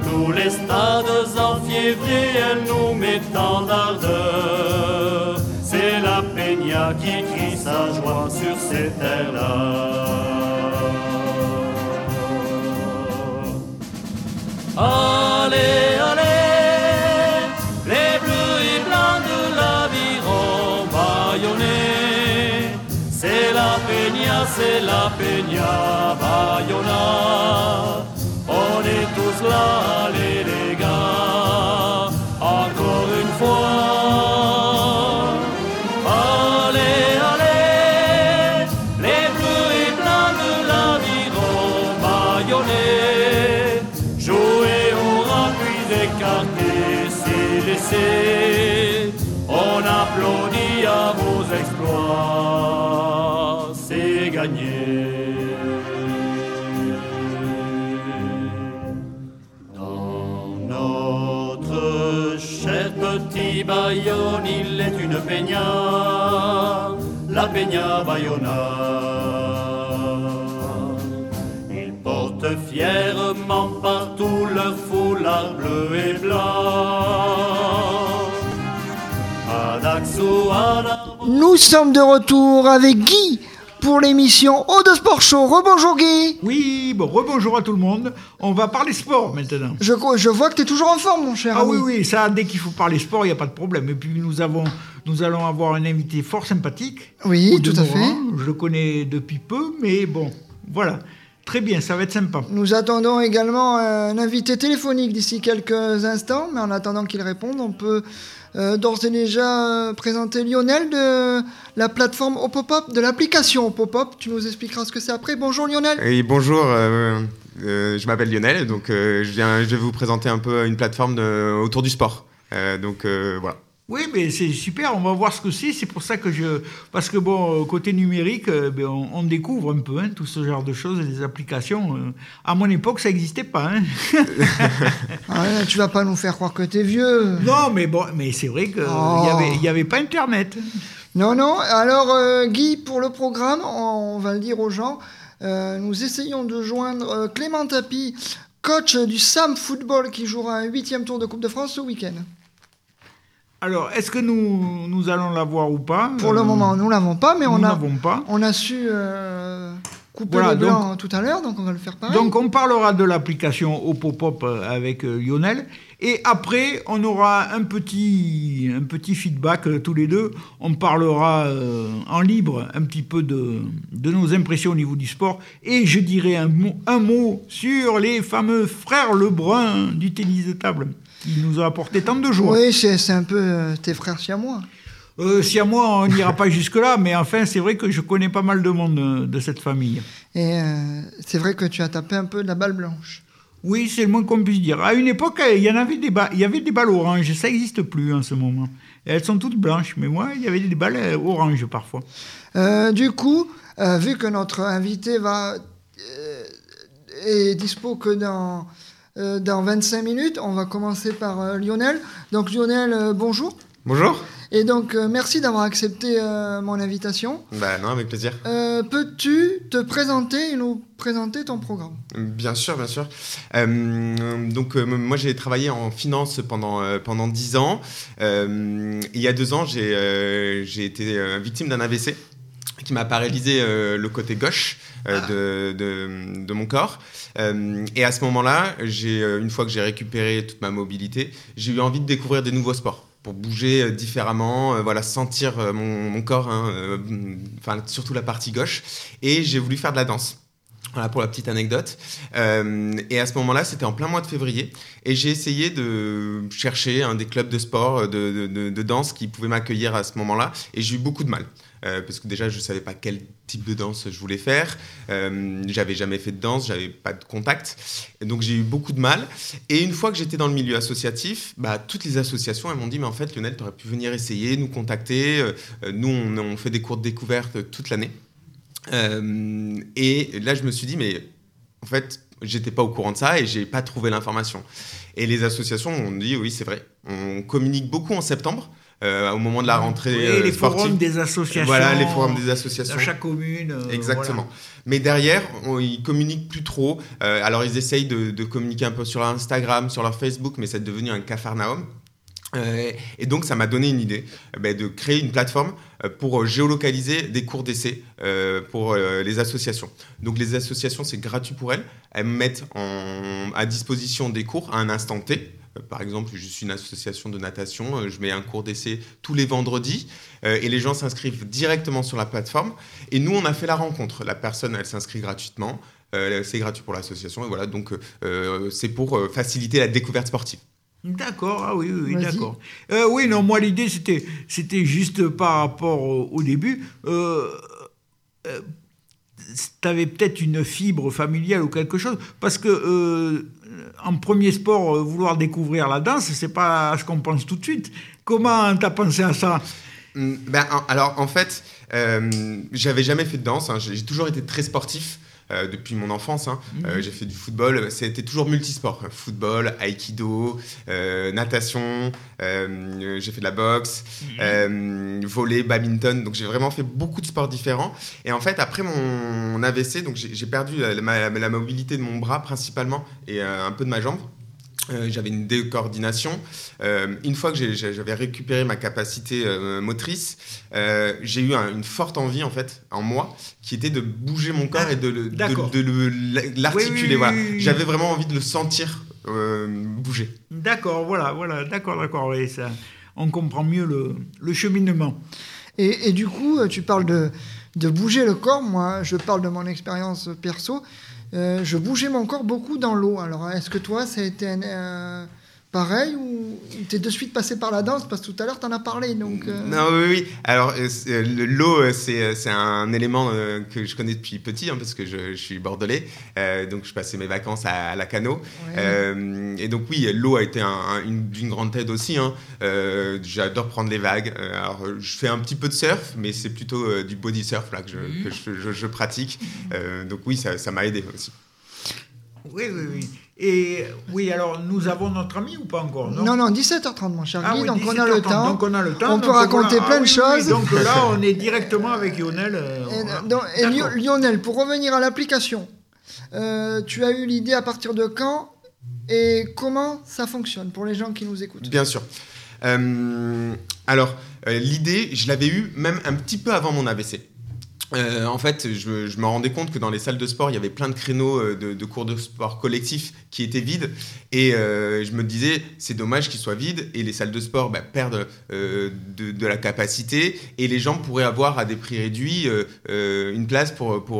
tous les stades enfiévrés, elle nous met en ardeur. C'est la Peña qui crie sa joie sur ces terres-là. Allez, allez, les bleus et blancs de l'aviron bâillonnés. C'est la Peña Bayona. On est tous là, allez les gars, encore une fois. Allez, allez, les bleus et blancs de l'aviron bâillonnés. Jouez au rang puis écartez, c'est laissé. On applaudit à vos exploits, c'est gagné. Petit Bayonne, il est une Peña, la Peña Bayona. Ils portent fièrement partout leur foulard bleu et blanc. Nous sommes de retour avec Guy pour l'émission Eau de Sport Show. Rebonjour Guy. Oui, bon, rebonjour à tout le monde. On va parler sport maintenant. Je vois que tu es toujours en forme, mon cher ami. Oui, ça, dès qu'il faut parler sport, il n'y a pas de problème. Et puis nous allons avoir un invité fort sympathique. Oui, tout à fait. Je le connais depuis peu, mais bon, voilà. Très bien, ça va être sympa. Nous attendons également un invité téléphonique d'ici quelques instants, mais en attendant qu'il réponde, on peut d'ores et déjà présenter Lionel de la plateforme Opopop, de l'application Opopop. Tu nous expliqueras ce que c'est après. Bonjour Lionel. Oui, bonjour. Je m'appelle Lionel, donc je vais vous présenter un peu une plateforme autour du sport. Voilà. Oui, mais c'est super, on va voir ce que c'est. C'est pour ça que parce que bon, côté numérique, on découvre un peu tout ce genre de choses, des applications. À mon époque, ça n'existait pas. Tu vas pas nous faire croire que t'es vieux. Non, mais c'est vrai qu'il n'y avait pas Internet. Non. Alors, Guy, pour le programme, on va le dire aux gens, nous essayons de joindre Clément Tapie, coach du SAM Football, qui jouera un 8e tour de Coupe de France ce week-end. Alors, est-ce que nous allons l'avoir ou pas ? Pour le moment, nous ne l'avons pas, mais on a su couper le blanc tout à l'heure, donc on va le faire pareil. Donc, on parlera de l'application Opopop avec Lionel, et après, on aura un petit feedback tous les deux. On parlera en libre un petit peu de nos impressions au niveau du sport, et je dirai un mot sur les fameux frères Lebrun du tennis de table. Il nous a apporté tant de joie. Oui, c'est un peu tes frères siamois. Siamois, on n'ira pas jusque-là, mais enfin, c'est vrai que je connais pas mal de monde de cette famille. Et c'est vrai que tu as tapé un peu de la balle blanche. Oui, c'est le moins qu'on puisse dire. À une époque, il y avait des balles oranges, ça n'existe plus en ce moment. Elles sont toutes blanches, mais moi, il y avait des balles oranges parfois. Du coup, vu que notre invité est dispo que dans 25 minutes, on va commencer par Lionel. Donc Lionel, bonjour. Bonjour. Et donc merci d'avoir accepté mon invitation. Non, avec plaisir. Peux-tu te présenter et nous présenter ton programme ? Bien sûr. Moi j'ai travaillé en finance pendant 10 ans. Il y a 2 ans, j'ai été victime d'un AVC qui m'a paralysé le côté gauche de mon corps. Et à ce moment-là, une fois que j'ai récupéré toute ma mobilité, j'ai eu envie de découvrir des nouveaux sports pour bouger différemment, sentir mon corps, surtout la partie gauche. Et j'ai voulu faire de la danse. Voilà pour la petite anecdote. Et à ce moment-là, c'était en plein mois de février. Et j'ai essayé de chercher des clubs de sport, de danse qui pouvaient m'accueillir à ce moment-là. Et j'ai eu beaucoup de mal. Parce que déjà, je ne savais pas quel type de danse je voulais faire. J'avais jamais fait de danse, j'avais pas de contact. Et donc, j'ai eu beaucoup de mal. Et une fois que j'étais dans le milieu associatif, toutes les associations, elles m'ont dit « Mais en fait, Lionel, tu aurais pu venir essayer, nous contacter. Nous, on fait des cours de découverte toute l'année. » Et là, je me suis dit « Mais en fait, j'étais pas au courant de ça et j'ai pas trouvé l'information. » Et les associations m'ont dit « Oui, c'est vrai. On communique beaucoup en septembre. » au moment de la rentrée les sportive. forums des associations. Voilà, les forums des associations. Dans chaque commune. Exactement. Voilà. Mais derrière, ils communiquent plus trop. Alors, ils essayent de communiquer un peu sur leur Instagram, sur leur Facebook, mais c'est devenu un capharnaüm. Et donc, ça m'a donné une idée de créer une plateforme pour géolocaliser des cours d'essai pour les associations. Donc, les associations, c'est gratuit pour elles. Elles mettent à disposition des cours à un instant T. Par exemple, je suis une association de natation, je mets un cours d'essai tous les vendredis et les gens s'inscrivent directement sur la plateforme. Et nous, on a fait la rencontre. La personne, elle s'inscrit gratuitement. C'est gratuit pour l'association. Et voilà, donc c'est pour faciliter la découverte sportive. D'accord, ah oui, d'accord. Oui, non, moi l'idée c'était juste par rapport au début. T'avais peut-être une fibre familiale ou quelque chose, parce que en premier sport, vouloir découvrir la danse, c'est pas ce qu'on pense tout de suite. Comment t'as pensé à ça ? Alors en fait, j'avais jamais fait de danse. J'ai toujours été très sportif. Depuis mon enfance, j'ai fait du football, c'était toujours multisport, football, aikido, natation, j'ai fait de la boxe, volley, badminton, donc j'ai vraiment fait beaucoup de sports différents. Et en fait, après mon AVC, donc j'ai perdu la mobilité de mon bras principalement et un peu de ma jambe. J'avais une décoordination. Une fois que j'avais récupéré ma capacité motrice, j'ai eu une forte envie en fait en moi qui était de bouger mon corps et de l'articuler. Oui. Voilà. J'avais vraiment envie de le sentir bouger. D'accord, voilà, d'accord. Oui, ça, on comprend mieux le cheminement. Et du coup, tu parles de bouger le corps. Moi, je parle de mon expérience perso. Je bougeais mon corps beaucoup dans l'eau. Alors, est-ce que toi, ça a été pareil ou t'es de suite passé par la danse? Parce que tout à l'heure, t'en as parlé. Donc, Non, oui. Alors, l'eau, c'est un élément que je connais depuis petit, parce que je suis bordelais. Donc, je passais mes vacances à Lacanau. Ouais. Et donc, oui, l'eau a été d'une grande aide aussi. J'adore prendre les vagues. Alors, je fais un petit peu de surf, mais c'est plutôt du body surf là, que je pratique. Donc, oui, ça m'a aidé aussi. Oui. Et oui, alors nous avons notre ami ou pas encore? Non, 17h30 mon cher Guy, donc on a le temps. Donc on a le temps. On peut raconter plein de choses. Oui, donc là, on est directement avec Lionel. Lionel, pour revenir à l'application, tu as eu l'idée à partir de quand et comment ça fonctionne pour les gens qui nous écoutent? Bien sûr. Alors, l'idée, je l'avais eue même un petit peu avant mon AVC. En fait, je me rendais compte que dans les salles de sport, il y avait plein de créneaux de cours de sport collectifs qui étaient vides. Et je me disais, c'est dommage qu'ils soient vides. Et les salles de sport perdent de la capacité. Et les gens pourraient avoir à des prix réduits une place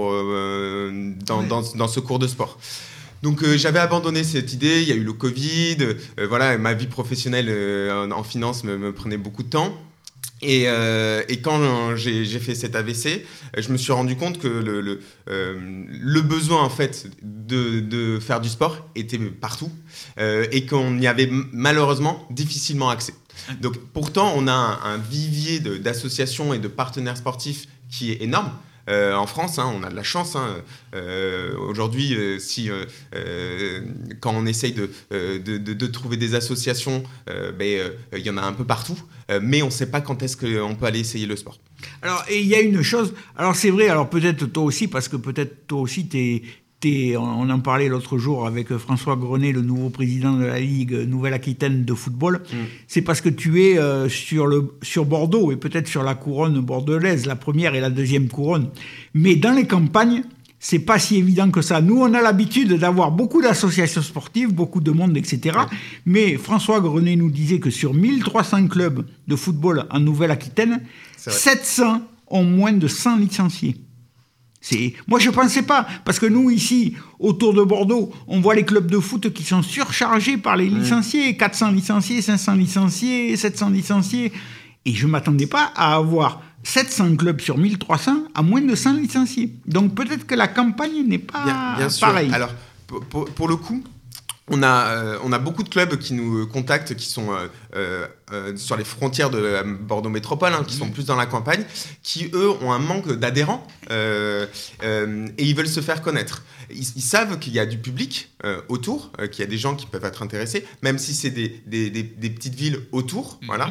dans ce cours de sport. Donc j'avais abandonné cette idée. Il y a eu le Covid. Ma vie professionnelle en finance me prenait beaucoup de temps. Et quand j'ai fait cet AVC, je me suis rendu compte que le besoin en fait de faire du sport était partout et qu'on y avait malheureusement difficilement accès. Donc pourtant on a un vivier d'associations et de partenaires sportifs qui est énorme. En France, on a de la chance. Aujourd'hui, quand on essaye de trouver des associations, il y en a un peu partout, mais on ne sait pas quand est-ce qu'on peut aller essayer le sport. Alors, et il y a une chose, alors c'est vrai, alors peut-être toi aussi, parce que peut-être toi aussi, on en parlait l'autre jour avec François Grenet, le nouveau président de la Ligue Nouvelle-Aquitaine de football. C'est parce que tu es sur Bordeaux et peut-être sur la couronne bordelaise, la première et la deuxième couronne. Mais dans les campagnes, c'est pas si évident que ça. Nous, on a l'habitude d'avoir beaucoup d'associations sportives, beaucoup de monde, etc. Mais François Grenet nous disait que sur 1300 clubs de football en Nouvelle-Aquitaine, 700 ont moins de 100 licenciés. Moi, je ne pensais pas, parce que nous, ici, autour de Bordeaux, on voit les clubs de foot qui sont surchargés par les licenciés, 400 licenciés, 500 licenciés, 700 licenciés, et je ne m'attendais pas à avoir 700 clubs sur 1300 à moins de 100 licenciés. Donc peut-être que la campagne n'est pas bien sûr. pareille. Alors, pour le coup, on a beaucoup de clubs qui nous contactent, qui sont sur les frontières de Bordeaux Métropole, qui sont plus dans la campagne, qui eux ont un manque d'adhérents et ils veulent se faire connaître. Ils savent qu'il y a du public autour, qu'il y a des gens qui peuvent être intéressés, même si c'est des petites villes autour, voilà.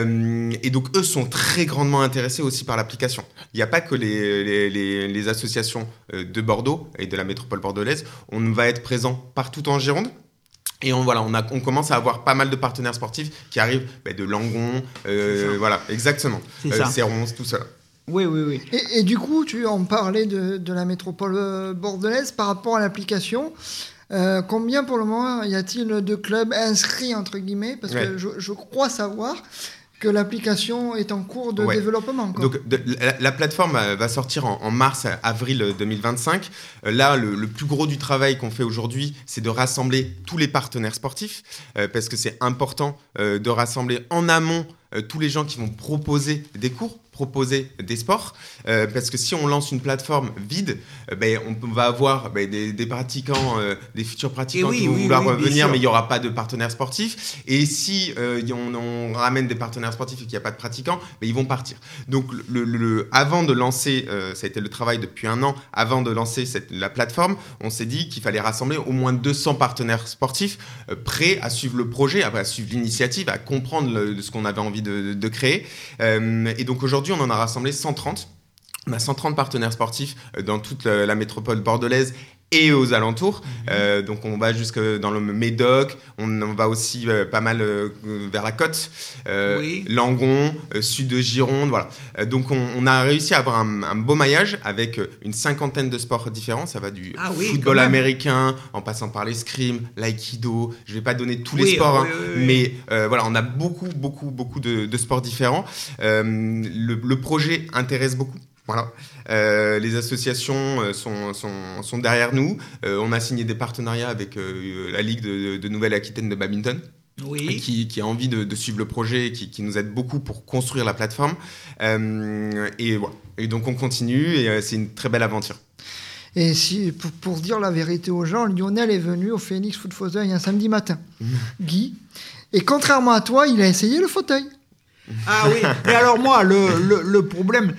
Et donc eux sont très grandement intéressés aussi par l'application. Il n'y a pas que les associations de Bordeaux et de la métropole bordelaise. On va être présent partout en Gironde. Et on commence à avoir pas mal de partenaires sportifs qui arrivent de Langon, voilà, exactement. Serrons, tout ça. Oui. Et du coup, on parlait de la métropole bordelaise par rapport à l'application. Combien pour le moment y a-t-il de clubs inscrits, entre guillemets ? Parce que je crois savoir que l'application est en cours de développement. Quoi. Donc la plateforme va sortir en mars-avril 2025. Là, le plus gros du travail qu'on fait aujourd'hui, c'est de rassembler tous les partenaires sportifs, parce que c'est important de rassembler en amont tous les gens qui vont proposer des cours, proposer des sports, parce que si on lance une plateforme vide, on va avoir des pratiquants, des futurs pratiquants qui vont vouloir venir, mais il n'y aura pas de partenaires sportifs. Et si on ramène des partenaires sportifs et qu'il n'y a pas de pratiquants, ils vont partir. Donc, avant de lancer, ça a été le travail depuis 1 an, avant de lancer la plateforme, on s'est dit qu'il fallait rassembler au moins 200 partenaires sportifs prêts à suivre le projet, à suivre l'initiative, à comprendre ce qu'on avait envie de créer. Et donc, aujourd'hui, on en a rassemblé 130. On a 130 partenaires sportifs dans toute la métropole bordelaise et aux alentours. Donc on va jusque dans le Médoc, on va aussi pas mal vers la côte, Langon, sud de Gironde, voilà. Donc on a réussi à avoir un beau maillage avec une 50aine de sports différents. Ça va du football américain, en passant par l'escrime, l'aïkido. Je vais pas donner tous les sports, mais voilà, on a beaucoup de sports différents. Le projet intéresse beaucoup. Voilà. Les associations sont derrière nous. On a signé des partenariats avec la Ligue de Nouvelle-Aquitaine de badminton, qui a envie de suivre le projet et qui nous aide beaucoup pour construire la plateforme. Et voilà. Et donc on continue et c'est une très belle aventure. Et si, pour dire la vérité aux gens, Lionel est venu au Phoenix Foot Fauteuil un samedi matin, Guy, et contrairement à toi, il a essayé le fauteuil. Ah oui, mais alors moi, le problème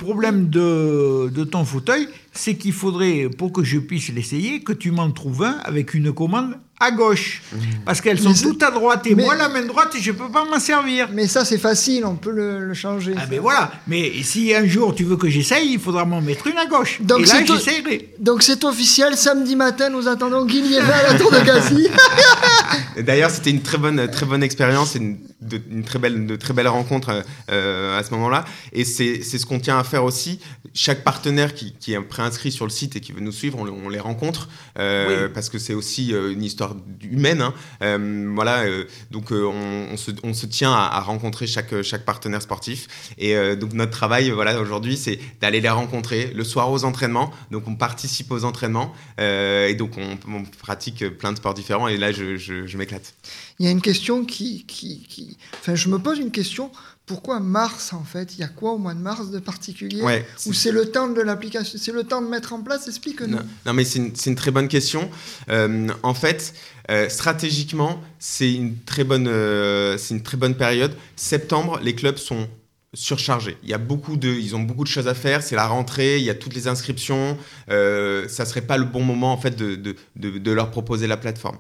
de ton fauteuil, c'est qu'il faudrait, pour que je puisse l'essayer, que tu m'en trouves un avec une commande à gauche. Parce qu'elles sont toutes à droite et moi, la main droite, je ne peux pas m'en servir. Mais ça, c'est facile, on peut le changer. Ah ben voilà, mais si un jour tu veux que j'essaye, il faudra m'en mettre une à gauche. Donc, et là, j'essayerai. Donc c'est officiel, samedi matin, nous attendons Guy Liévin à la Tour de Gassy. D'ailleurs, c'était une très bonne expérience et une très belle rencontre à ce moment-là. Et c'est ce qu'on tient à faire aussi. Chaque partenaire qui est préinscrit sur le site et qui veut nous suivre, on les rencontre parce que c'est aussi une histoire humaine. Voilà, donc on se tient à rencontrer chaque partenaire sportif. Et donc notre travail, voilà, aujourd'hui, c'est d'aller les rencontrer le soir aux entraînements. Donc on participe aux entraînements et donc on pratique plein de sports différents. Et là, je m'éclate. Il y a une question Enfin, je me pose une question. Pourquoi mars, en fait ? Il y a quoi au mois de mars de particulier ? Ou c'est le temps de l'application ? C'est le temps de mettre en place ? Explique-nous. Non, mais c'est une très bonne question. En fait, stratégiquement, c'est une très bonne période. Septembre, les clubs sont surchargés. Ils ont beaucoup de choses à faire. C'est la rentrée. Il y a toutes les inscriptions. Ça serait pas le bon moment en fait de leur proposer la plateforme.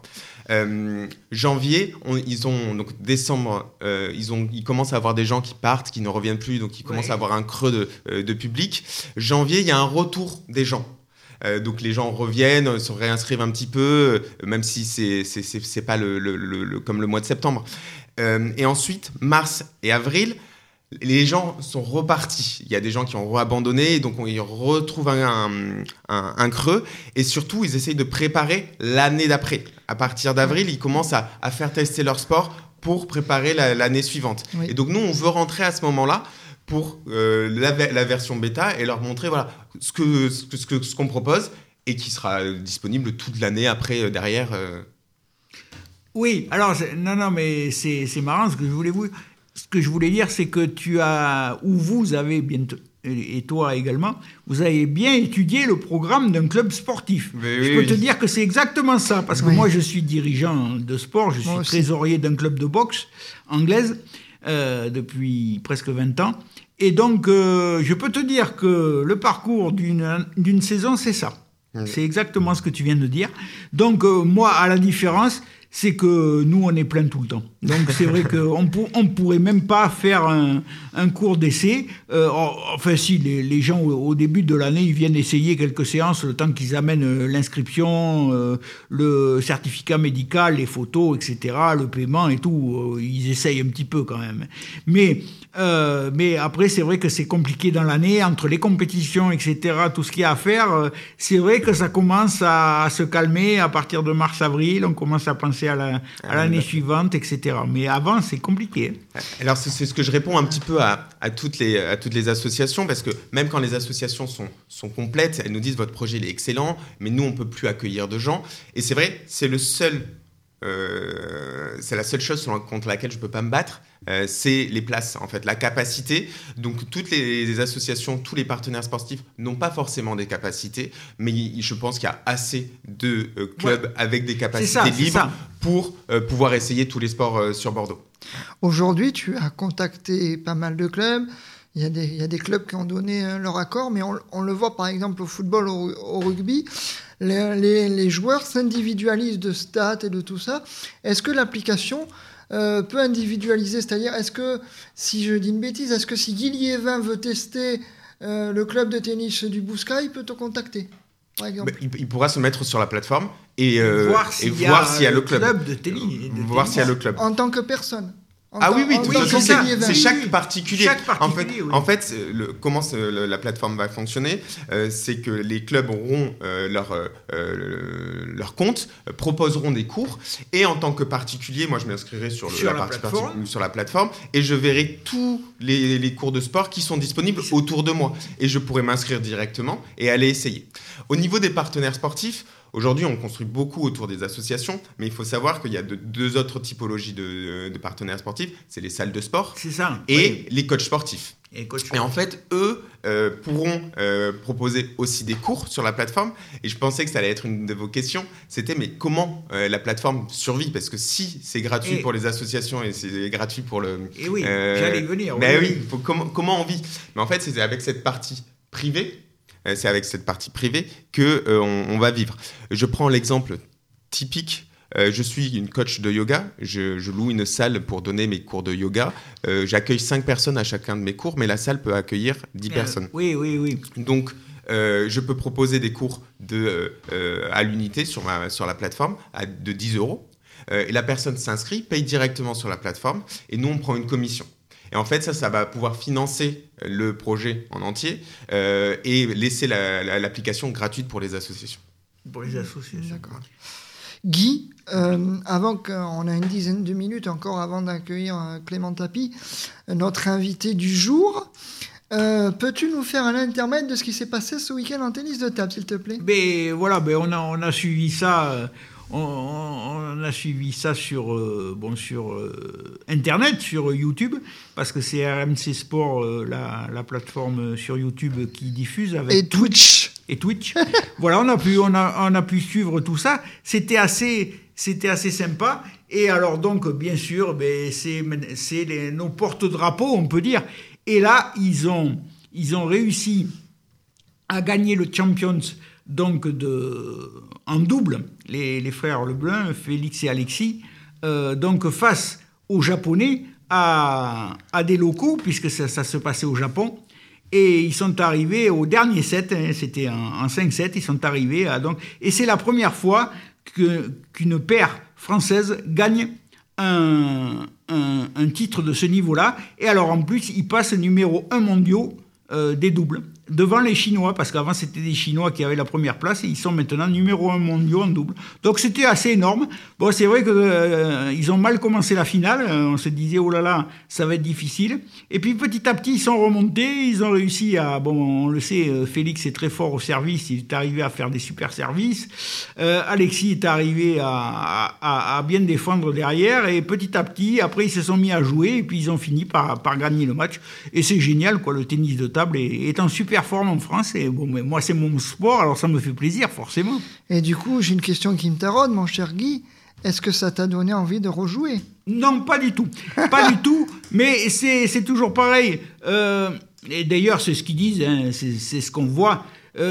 Janvier, donc décembre, ils commencent à avoir des gens qui partent, qui ne reviennent plus, donc ils commencent à avoir un creux de public. Janvier, il y a un retour des gens. Donc les gens reviennent, se réinscrivent un petit peu, même si c'est pas comme le mois de septembre. Et ensuite, mars et avril, les gens sont repartis. Il y a des gens qui ont abandonné, donc ils retrouvent un creux. Et surtout, ils essayent de préparer l'année d'après. À partir d'avril, ils commencent à faire tester leur sport pour préparer l'année suivante. Oui. Et donc nous, on veut rentrer à ce moment-là pour la version bêta et leur montrer voilà, ce qu'on propose et qui sera disponible toute l'année après, derrière. Oui, alors, non, mais c'est marrant ce que je voulais dire, c'est que vous avez et toi également, vous avez bien étudié le programme d'un club sportif. Je peux te dire que c'est exactement ça, parce que moi je suis dirigeant de sport, je suis trésorier d'un club de boxe anglaise depuis presque 20 ans. Et donc, je peux te dire que le parcours d'une saison, c'est ça. C'est exactement ce que tu viens de dire. Donc, moi, à la différence, c'est que nous, on est plein tout le temps. Donc, c'est vrai qu'on ne pourrait même pas faire un cours d'essai. Enfin, si, les gens, au début de l'année, ils viennent essayer quelques séances, le temps qu'ils amènent l'inscription, le certificat médical, les photos, etc., le paiement et tout. Ils essayent un petit peu quand même. Mais après, c'est vrai que c'est compliqué dans l'année, entre les compétitions, etc., tout ce qu'il y a à faire. C'est vrai que ça commence à se calmer à partir de mars-avril. On commence à penser à l'année suivante, etc. Mais avant, c'est compliqué. Alors, c'est ce que je réponds un petit peu à toutes les associations, parce que même quand les associations sont complètes, elles nous disent votre projet il est excellent, mais nous, on ne peut plus accueillir de gens. Et c'est vrai, c'est la seule chose contre laquelle je ne peux pas me battre, c'est les places, en fait, la capacité. Donc, toutes les associations, tous les partenaires sportifs n'ont pas forcément des capacités, mais je pense qu'il y a assez de clubs avec des capacités libres pour pouvoir essayer tous les sports sur Bordeaux. Aujourd'hui, tu as contacté pas mal de clubs. Il y a des clubs qui ont donné leur accord, mais on le voit par exemple au football, au rugby. Les joueurs s'individualisent de stats et de tout ça. Est-ce que l'application peut individualiser? C'est-à-dire, est-ce que, si je dis une bêtise, est-ce que si Guy Liévin veut tester le club de tennis du Bouscaï, il peut te contacter, par exemple? Il pourra se mettre sur la plateforme et voir s'il y a le club de tennis. Voir s'il y a le club. En tant que personne. C'est chaque particulier. En fait, comment la plateforme va fonctionner, c'est que les clubs auront leur compte, proposeront des cours, et en tant que particulier, moi je m'inscrirai sur la plateforme et je verrai tous les cours de sport qui sont disponibles autour de moi, et je pourrai m'inscrire directement et aller essayer. Au niveau des partenaires sportifs, aujourd'hui, on construit beaucoup autour des associations, mais il faut savoir qu'il y a deux autres typologies de partenaires sportifs. C'est les salles de sport et les coachs sportifs. Et en fait, eux pourront proposer aussi des cours sur la plateforme. Et je pensais que ça allait être une de vos questions. C'était, mais comment la plateforme survit? Parce que si c'est gratuit pour les associations et c'est gratuit pour le... j'allais y venir. Comment on vit? Mais en fait, c'est avec cette partie privée. C'est avec cette partie privée qu'on va vivre. Je prends l'exemple typique. Je suis une coach de yoga. Je loue une salle pour donner mes cours de yoga. J'accueille 5 personnes à chacun de mes cours, mais la salle peut accueillir 10 personnes. Oui. Donc, je peux proposer des cours à l'unité sur la plateforme de 10 €. Et la personne s'inscrit, paye directement sur la plateforme, et nous, on prend une commission. Et en fait, ça va pouvoir financer le projet en entier et laisser l'application gratuite pour les associations. D'accord. Guy, avant qu'on a une dizaine de minutes encore avant d'accueillir Clément Tapie, notre invité du jour, peux-tu nous faire un intermède de ce qui s'est passé ce week-end en tennis de table, s'il te plaît? On a suivi ça... On a suivi ça sur Internet, sur YouTube, parce que c'est RMC Sport, la plateforme sur YouTube qui diffuse avec... Et Twitch. Voilà, on a pu suivre tout ça. C'était assez sympa. Et alors donc, bien sûr, c'est nos porte-drapeaux, on peut dire. Et là, ils ont réussi à gagner le Champions, donc en double, les frères Leblin, Félix et Alexis, donc face aux Japonais, à des locaux, puisque ça se passait au Japon. Et ils sont arrivés au dernier set, c'était en 5-7, ils sont arrivés et c'est la première fois qu'une paire française gagne un titre de ce niveau-là. Et alors en plus, ils passent numéro 1 mondiaux des doubles. devant les Chinois, parce qu'avant c'était des Chinois qui avaient la première place et ils sont maintenant numéro 1 mondiaux en double. Donc c'était assez énorme. Bon, c'est vrai que ils ont mal commencé la finale, on se disait oh là là, ça va être difficile. Et puis petit à petit ils sont remontés, ils ont réussi à, bon on le sait, Félix est très fort au service, il est arrivé à faire des super services. Alexis est arrivé à bien défendre derrière et petit à petit, après ils se sont mis à jouer et puis ils ont fini par gagner le match. Et c'est génial quoi, le tennis de table est en super forme en France et bon, mais moi c'est mon sport, alors ça me fait plaisir forcément. Et du coup, j'ai une question qui me taraude, mon cher Guy. Est-ce que ça t'a donné envie de rejouer ? Non, pas du tout. Pas du tout, mais c'est toujours pareil. Et d'ailleurs, c'est ce qu'ils disent, hein, c'est ce qu'on voit.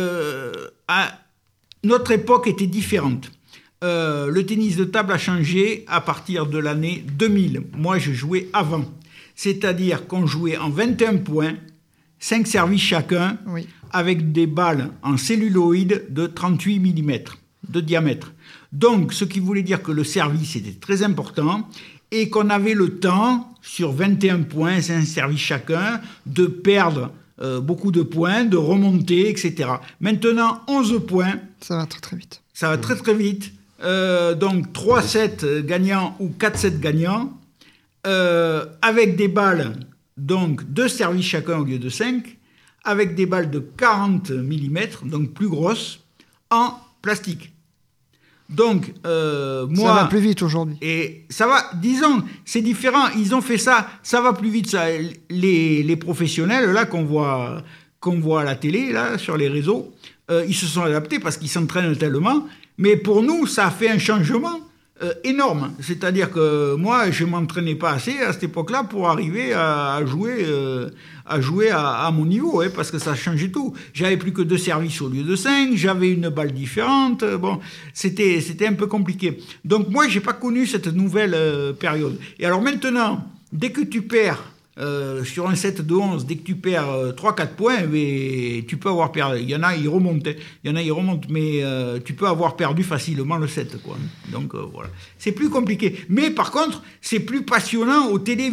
Notre époque était différente. Le tennis de table a changé à partir de l'année 2000. Moi, je jouais avant. C'est-à-dire qu'on jouait en 21 points, 5 services chacun, oui, avec des balles en celluloïd de 38 mm de diamètre. Donc, ce qui voulait dire que le service était très important et qu'on avait le temps, sur 21 points, 5 services chacun, de perdre beaucoup de points, de remonter, etc. Maintenant, 11 points. Ça va très très vite. Ça va très très vite. Donc, 3-7 gagnants ou 4-7 gagnants, avec des balles, donc 2 services chacun au lieu de 5, avec des balles de 40 mm, donc plus grosses, en plastique. Donc, moi... Ça va plus vite aujourd'hui. Et ça va, disons, c'est différent. Ils ont fait ça, ça va plus vite. Ça. Les professionnels, là, qu'on voit à la télé, là, sur les réseaux, ils se sont adaptés parce qu'ils s'entraînent tellement. Mais pour nous, ça a fait un changement énorme. C'est-à-dire que moi, je ne m'entraînais pas assez à cette époque-là pour arriver à jouer à mon niveau, hein, parce que ça changeait tout. J'avais plus que 2 services au lieu de 5, j'avais une balle différente. Bon, c'était un peu compliqué. Donc moi, je n'ai pas connu cette nouvelle période. Et alors maintenant, dès que tu perds sur un set de 11, dès que tu perds 3-4 points, mais tu peux avoir perdu. Il y en a, ils remontent, mais tu peux avoir perdu facilement le set, quoi. Donc voilà. C'est plus compliqué. Mais par contre, c'est plus passionnant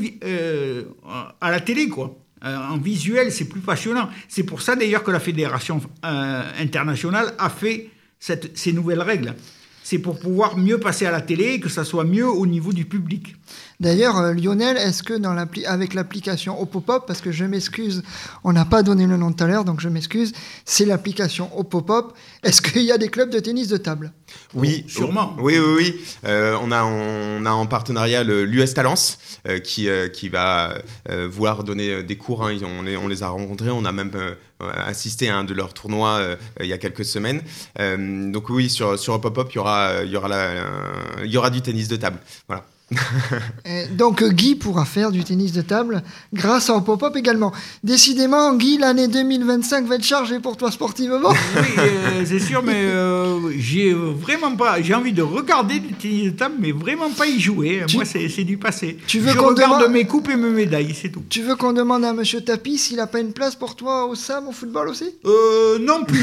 à la télé, quoi. En visuel, c'est plus passionnant. C'est pour ça d'ailleurs que la Fédération internationale a fait ces nouvelles règles. C'est pour pouvoir mieux passer à la télé et que ça soit mieux au niveau du public. D'ailleurs, Lionel, est-ce que avec l'application Opopop, parce que je m'excuse, on n'a pas donné le nom tout à l'heure, donc je m'excuse, c'est l'application Opopop, est-ce qu'il y a des clubs de tennis de table ? Oui, sûrement. Oui. On a en partenariat l'US Talence qui va vouloir donner des cours. Hein. On les a rencontrés, on a même assisté à un de leurs tournois il y a quelques semaines. Donc oui, sur Opopop, il y aura du tennis de table. Voilà. Donc Guy pourra faire du tennis de table grâce à Opopop également. Décidément, Guy, l'année 2025 va être chargée pour toi sportivement. Oui, c'est sûr, mais j'ai envie de regarder du tennis de table, mais vraiment pas y jouer. Moi, c'est du passé. Je regarde mes coupes et mes médailles, c'est tout. Tu veux qu'on demande à Monsieur Tapie s'il n'a pas une place pour toi au SAM, au football aussi ? Non plus.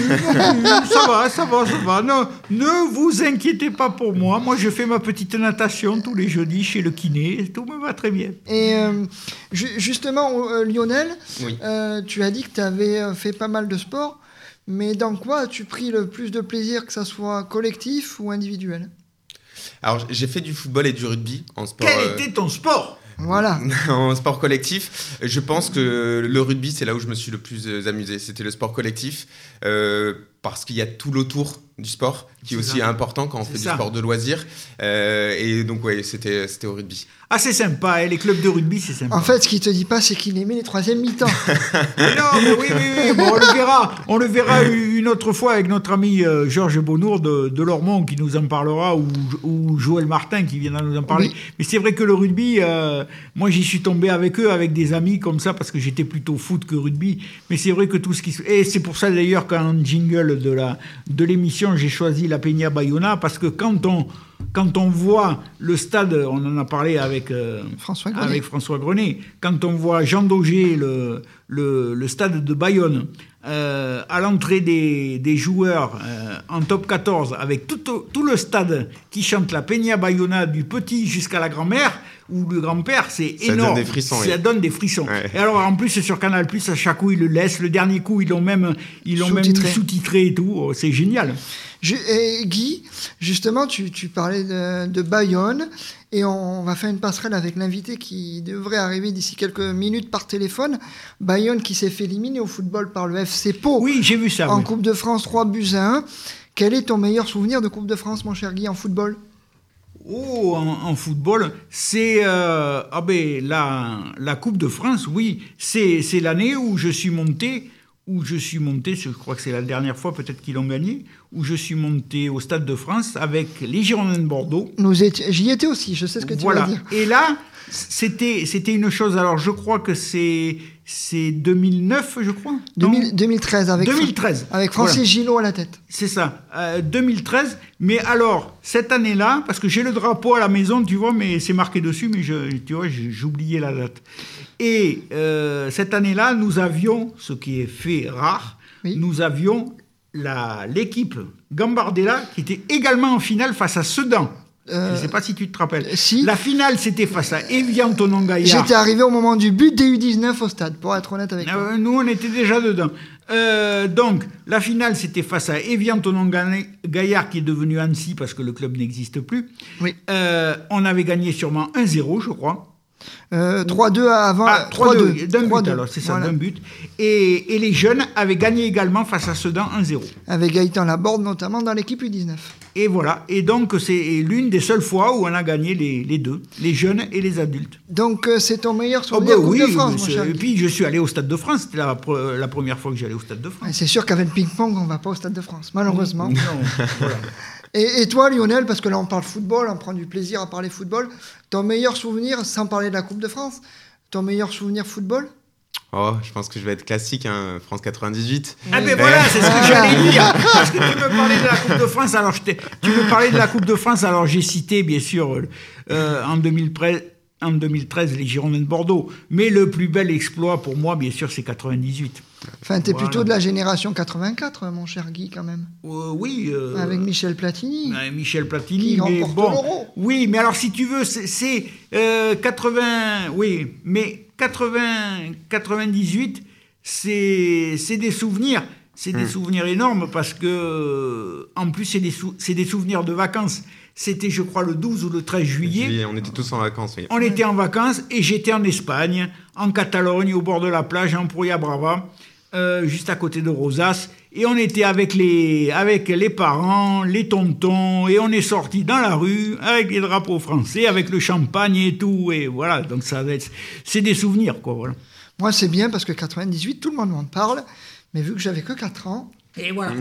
Ça va. Non, ne vous inquiétez pas pour moi. Moi, je fais ma petite natation tous les jeudis chez le kiné, tout me va très bien. Et justement, Lionel, oui. Tu as dit que tu avais fait pas mal de sport, mais dans quoi as-tu pris le plus de plaisir, que ça soit collectif ou individuel ? Alors, j'ai fait du football et du rugby en sport. Quel était ton sport ? Voilà. En sport collectif, je pense que le rugby, c'est là où je me suis le plus amusé. C'était le sport collectif, parce qu'il y a tout l'autour du sport qui est aussi important quand on fait du sport de loisir. Et donc, ouais, c'était au rugby. Ah, c'est sympa, les clubs de rugby, c'est sympa. En fait, ce qu'il te dit pas, c'est qu'il aimait les troisièmes mi-temps. Non, mais oui. Bon, on le verra une autre fois avec notre ami Georges Bonnour de Lormont qui nous en parlera, ou Joël Martin qui viendra nous en parler. Oui. Mais c'est vrai que le rugby, moi j'y suis tombé avec eux, avec des amis comme ça, parce que j'étais plutôt foot que rugby. Mais c'est vrai que tout ce qui... Et c'est pour ça d'ailleurs qu'en jingle de l'émission, j'ai choisi la Peña Bayona, parce que quand on voit le stade, on en a parlé avec François Grenet, quand on voit Jean Daugé, le stade de Bayonne, à l'entrée des joueurs en top 14, avec tout le stade qui chante la Peña Bayona du petit jusqu'à la grand-mère ou le grand-père, c'est énorme. Ça donne des frissons. Ça donne des frissons. Ouais. Et alors, en plus, sur Canal+, à chaque coup, ils le laissent. Le dernier coup, ils l'ont même sous-titré et tout. Oh, c'est génial. Et Guy, justement, tu parlais de Bayonne, et on va faire une passerelle avec l'invité qui devrait arriver d'ici quelques minutes par téléphone. Bayonne qui s'est fait éliminer au football par le FC Pau. Oui, j'ai vu ça. En Coupe de France, 3-1. Quel est ton meilleur souvenir de Coupe de France, mon cher Guy, en football ? Oh, en football, c'est la Coupe de France, oui. C'est l'année où je suis monté, je crois que c'est la dernière fois peut-être qu'ils l'ont gagné, où je suis monté au Stade de France avec les Girondins de Bordeaux. J'y étais aussi, je sais ce que tu vas dire. Et là, c'était une chose, alors je crois que c'est 2009, je crois. 2013 avec 2013. Avec Francis Gillot à la tête. C'est ça, 2013. Mais alors, cette année-là, parce que j'ai le drapeau à la maison, tu vois, mais c'est marqué dessus, mais j'oubliais la date. Et cette année-là, nous avions, ce qui est fait rare, oui. Nous avions l'équipe Gambardella qui était également en finale face à Sedan. Je ne sais pas si tu te rappelles. Si. La finale, c'était face à Évian-Tonon-Gaillard. J'étais arrivé au moment du but des U19 au stade, pour être honnête avec toi. Nous, on était déjà dedans. Donc, la finale, c'était face à Évian-Tonon-Gaillard, qui est devenu Annecy parce que le club n'existe plus. Oui. On avait gagné sûrement 1-0, je crois. 3-2 avant. 3-2, d'un but alors, c'est ça, voilà. D'un but. Et les jeunes avaient gagné également face à Sedan 1-0. Avec Gaëtan Laborde notamment dans l'équipe U19. Et voilà, et donc c'est l'une des seules fois où on a gagné les deux, les jeunes et les adultes. Donc c'est ton meilleur souvenir Coupe de France, mon cher. Et puis je suis allé au Stade de France, c'était la première fois que j'allais au Stade de France. Et c'est sûr qu'avec le ping-pong, on ne va pas au Stade de France, malheureusement. Non, voilà. Et toi, Lionel, parce que là on parle football, on prend du plaisir à parler football, ton meilleur souvenir, sans parler de la Coupe de France, ton meilleur souvenir football ? Oh, je pense que je vais être classique, hein, France 98. Ah ben voilà, c'est ce que j'allais dire. Parce que tu me parlais de la Coupe de France, alors j'ai cité bien sûr en 2013 les Girondins de Bordeaux. Mais le plus bel exploit pour moi, bien sûr, c'est 98. Enfin, t'es plutôt de la génération 84, mon cher Guy, quand même. Oui. Avec Michel Platini. Michel Platini, qui remporte l'Euro. Oui, mais alors si tu veux, c'est 80. Oui, mais 98, c'est des souvenirs. C'est des souvenirs énormes parce que, en plus, c'est des souvenirs de vacances. C'était, je crois, le 12 ou le 13 juillet. On était tous en vacances, oui. On était en vacances et j'étais en Espagne, en Catalogne, au bord de la plage, en Puerto Brava, juste à côté de Rosas. Et on était avec les parents, les tontons, et on est sortis dans la rue avec les drapeaux français, avec le champagne et tout. Et voilà, donc c'est des souvenirs, quoi. Voilà. Moi, c'est bien parce que 98, tout le monde m'en parle. Mais vu que j'avais que 4 ans... Et voilà.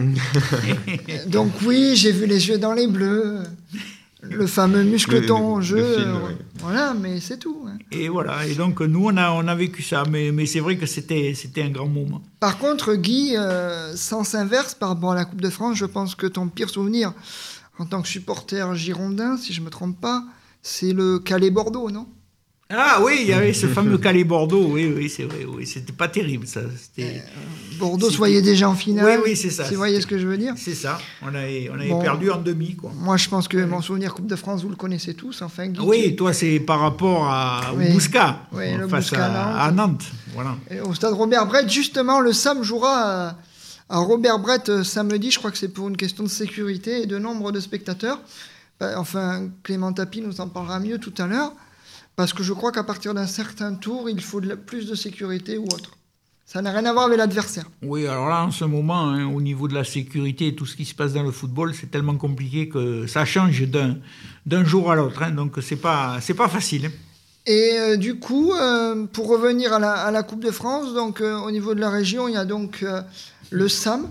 Donc oui, j'ai vu les yeux dans les bleus, le fameux muscleton en jeu. Ouais. Voilà, mais c'est tout. Hein. Et voilà, et donc nous, on a vécu ça. Mais c'est vrai que c'était un grand moment. Par contre, Guy, sens inverse par rapport à la Coupe de France, je pense que ton pire souvenir en tant que supporter girondin, si je ne me trompe pas, c'est le Calais-Bordeaux, non ? Ah oui, il y avait ce fameux Calais-Bordeaux, oui, c'est vrai, oui, c'était pas terrible ça. Bordeaux se voyait déjà en finale. Oui, c'est ça. Vous voyez ce que je veux dire ? C'est ça, on avait perdu en demi, quoi. Moi, je pense que mon souvenir Coupe de France, vous le connaissez tous, enfin, Guy. Oui, toi, c'est par rapport au Bouscat, face à Nantes. Voilà. Et au stade Robert Brett, justement, le SAM jouera à Robert Brett samedi, je crois que c'est pour une question de sécurité et de nombre de spectateurs. Enfin, Clément Tapie nous en parlera mieux tout à l'heure. Parce que je crois qu'à partir d'un certain tour, il faut plus de sécurité ou autre. Ça n'a rien à voir avec l'adversaire. Oui, alors là, en ce moment, hein, au niveau de la sécurité et tout ce qui se passe dans le football, c'est tellement compliqué que ça change d'un jour à l'autre. Hein, donc, c'est pas facile. Hein. Et du coup, pour revenir à la Coupe de France, donc, au niveau de la région, il y a donc le SAM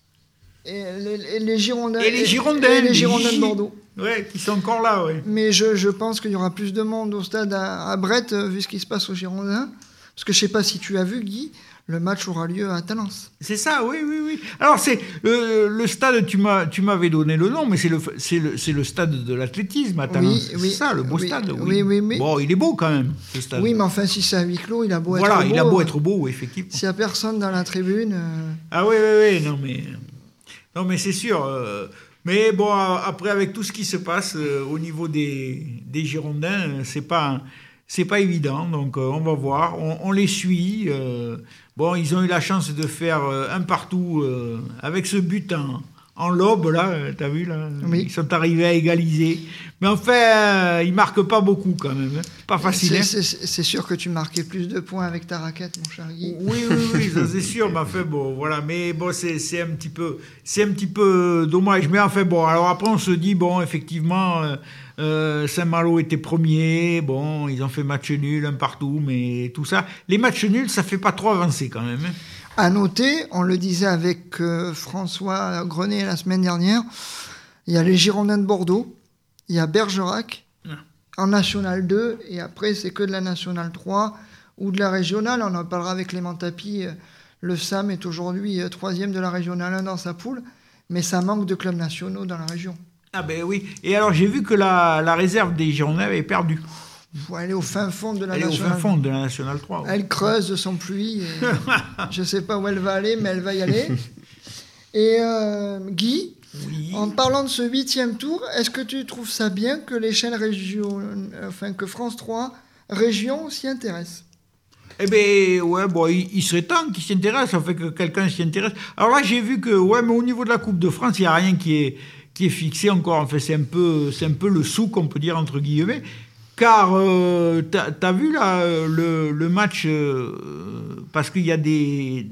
et les Girondins. Et les Girondins de Bordeaux. Ouais, qui sont encore là, ouais. Mais je pense qu'il y aura plus de monde au stade à Brett, vu ce qui se passe aux Girondins. Parce que je ne sais pas si tu as vu, Guy, le match aura lieu à Talence. C'est ça, oui. Alors, c'est le stade, tu m'avais donné le nom, mais c'est le stade de l'athlétisme à Talence. Oui, c'est ça, le beau stade. Oui. Bon, il est beau quand même, ce stade. Oui, mais enfin, si c'est à huis clos, il a beau être beau. Voilà, il a beau être beau, effectivement. S'il n'y a personne dans la tribune... Ah oui, non, mais c'est sûr. Mais bon, après, avec tout ce qui se passe au niveau des Girondins, c'est pas évident. Donc, on va voir. On les suit. Bon, ils ont eu la chance de faire un partout avec ce but en lobe, là. T'as vu, là? Oui. Ils sont arrivés à égaliser. Mais enfin, ils marquent pas beaucoup, quand même. Hein. Pas facile. C'est sûr que tu marquais plus de points avec ta raquette, mon cher Guy. Oui, ça c'est sûr. Mais enfin, bon, voilà. Mais bon, c'est un petit peu dommage. Mais enfin, bon, alors après, on se dit, bon, effectivement, Saint-Malo était premier. Bon, ils ont fait match nul, un partout, mais tout ça. Les matchs nuls, ça fait pas trop avancer, quand même. Hein. À noter, on le disait avec François Grenet la semaine dernière, il y a les Girondins de Bordeaux, il y a Bergerac en National 2, et après c'est que de la National 3 ou de la Régionale. On en parlera avec Clément Tapie. Le SAM est aujourd'hui 3e de la Régionale 1 dans sa poule, mais ça manque de clubs nationaux dans la région. Ah ben oui, et alors j'ai vu que la réserve des Girondins avait perdu. Elle est au fin fond de la Elle est National. au fin fond de la National 3. Ouais. Elle creuse de son pluie. Je ne sais pas où elle va aller, mais elle va y aller. Et Guy, Oui. en parlant de ce 8e tour, est-ce que tu trouves ça bien que les chaînes que France 3 Région s'y intéresse? Eh bien, ouais, bon, il serait temps qu'il s'intéresse, ça fait que quelqu'un s'y intéresse. Alors là, j'ai vu que, ouais, mais au niveau de la Coupe de France, il n'y a rien qui est fixé encore. En fait, c'est un peu le souk, on peut dire, entre guillemets. Car, t'as vu là, le match, parce qu'il y a des